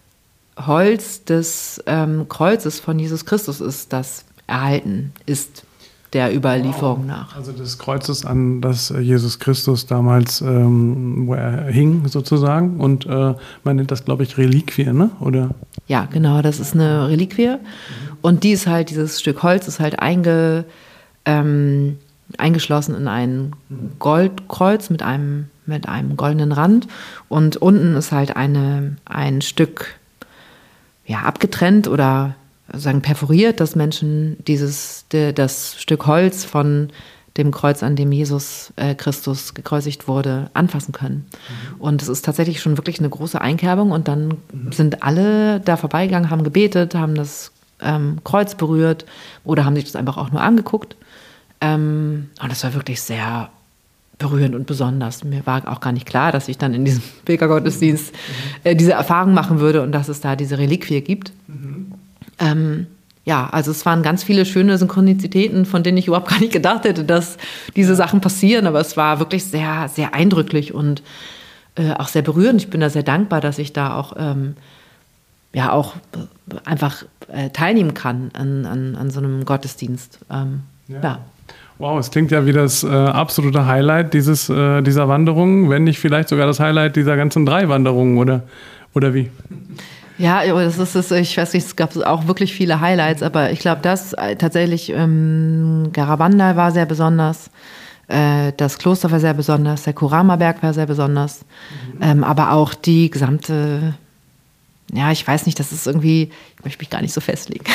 Holz des ähm, Kreuzes von Jesus Christus ist, das erhalten ist, der Überlieferung wow. nach.
Also des Kreuzes, an das Jesus Christus damals, ähm, wo er hing sozusagen. Und äh, man nennt das, glaube ich, Reliquie, ne? Oder?
Ja, genau, das ist eine Reliquie. Mhm. Und die ist halt, dieses Stück Holz ist halt einge, ähm, eingeschlossen in ein Goldkreuz mit einem, mit einem goldenen Rand. Und unten ist halt eine, ein Stück ja, abgetrennt oder sagen perforiert, dass Menschen dieses, de, das Stück Holz von dem Kreuz, an dem Jesus äh, Christus gekreuzigt wurde, anfassen können. Mhm. Und es ist tatsächlich schon wirklich eine große Einkerbung. Und dann mhm. sind alle da vorbeigegangen, haben gebetet, haben das ähm, Kreuz berührt oder haben sich das einfach auch nur angeguckt. Ähm, und das war wirklich sehr berührend und besonders. Mir war auch gar nicht klar, dass ich dann in diesem Pilgergottesdienst äh, diese Erfahrung machen würde und dass es da diese Reliquie gibt. Mhm. Ähm, ja, also es waren ganz viele schöne Synchronizitäten, von denen ich überhaupt gar nicht gedacht hätte, dass diese Sachen passieren. Aber es war wirklich sehr, sehr eindrücklich und äh, auch sehr berührend. Ich bin da sehr dankbar, dass ich da auch, ähm, ja, auch einfach äh, teilnehmen kann an, an, an so einem Gottesdienst. Ähm, ja. ja.
Wow, es klingt ja wie das äh, absolute Highlight dieses, äh, dieser Wanderung, wenn nicht vielleicht sogar das Highlight dieser ganzen drei Wanderungen, oder, oder wie?
Ja, das ist, das, ich weiß nicht, es gab auch wirklich viele Highlights, aber ich glaube, das äh, tatsächlich, ähm, Garabandal war sehr besonders, äh, das Kloster war sehr besonders, der Kurama-Berg war sehr besonders, mhm. ähm, aber auch die gesamte, ja, ich weiß nicht, das ist irgendwie, ich möchte mich gar nicht so festlegen.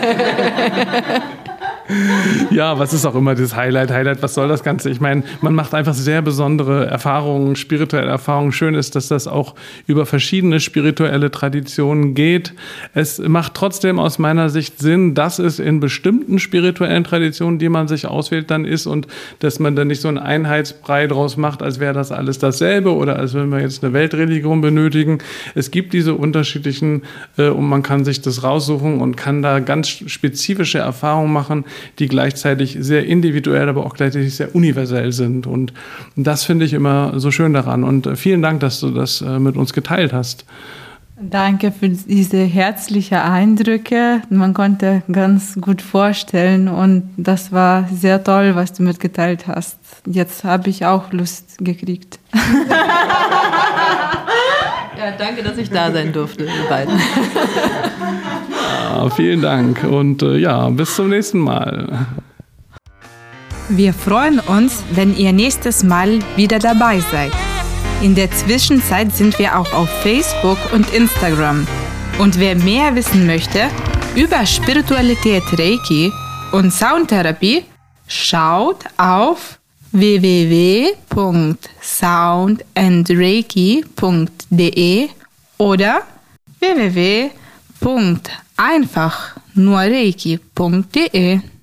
Ja, was ist auch immer das Highlight? Highlight, was soll das Ganze? Ich meine, man macht einfach sehr besondere Erfahrungen, spirituelle Erfahrungen. Schön ist, dass das auch über verschiedene spirituelle Traditionen geht. Es macht trotzdem aus meiner Sicht Sinn, dass es in bestimmten spirituellen Traditionen, die man sich auswählt, dann ist und dass man dann nicht so einen Einheitsbrei draus macht, als wäre das alles dasselbe oder als wenn wir jetzt eine Weltreligion benötigen. Es gibt diese unterschiedlichen äh, und man kann sich das raussuchen und kann da ganz spezifische Erfahrungen machen, die gleichzeitig sehr individuell, aber auch gleichzeitig sehr universell sind. Und das finde ich immer so schön daran. Und vielen Dank, dass du das mit uns geteilt hast.
Danke für diese herzlichen Eindrücke. Man konnte ganz gut vorstellen und das war sehr toll, was du mitgeteilt hast. Jetzt habe ich auch Lust gekriegt.
Ja, danke, dass ich da sein durfte, ihr beiden.
Ja, vielen Dank und äh, ja, bis zum nächsten Mal.
Wir freuen uns, wenn ihr nächstes Mal wieder dabei seid. In der Zwischenzeit sind wir auch auf Facebook und Instagram. Und wer mehr wissen möchte über Spiritualität, Reiki und Soundtherapie, schaut auf w w w punkt sound and reiki punkt d e oder w w w punkt einfach nur reiki punkt d e.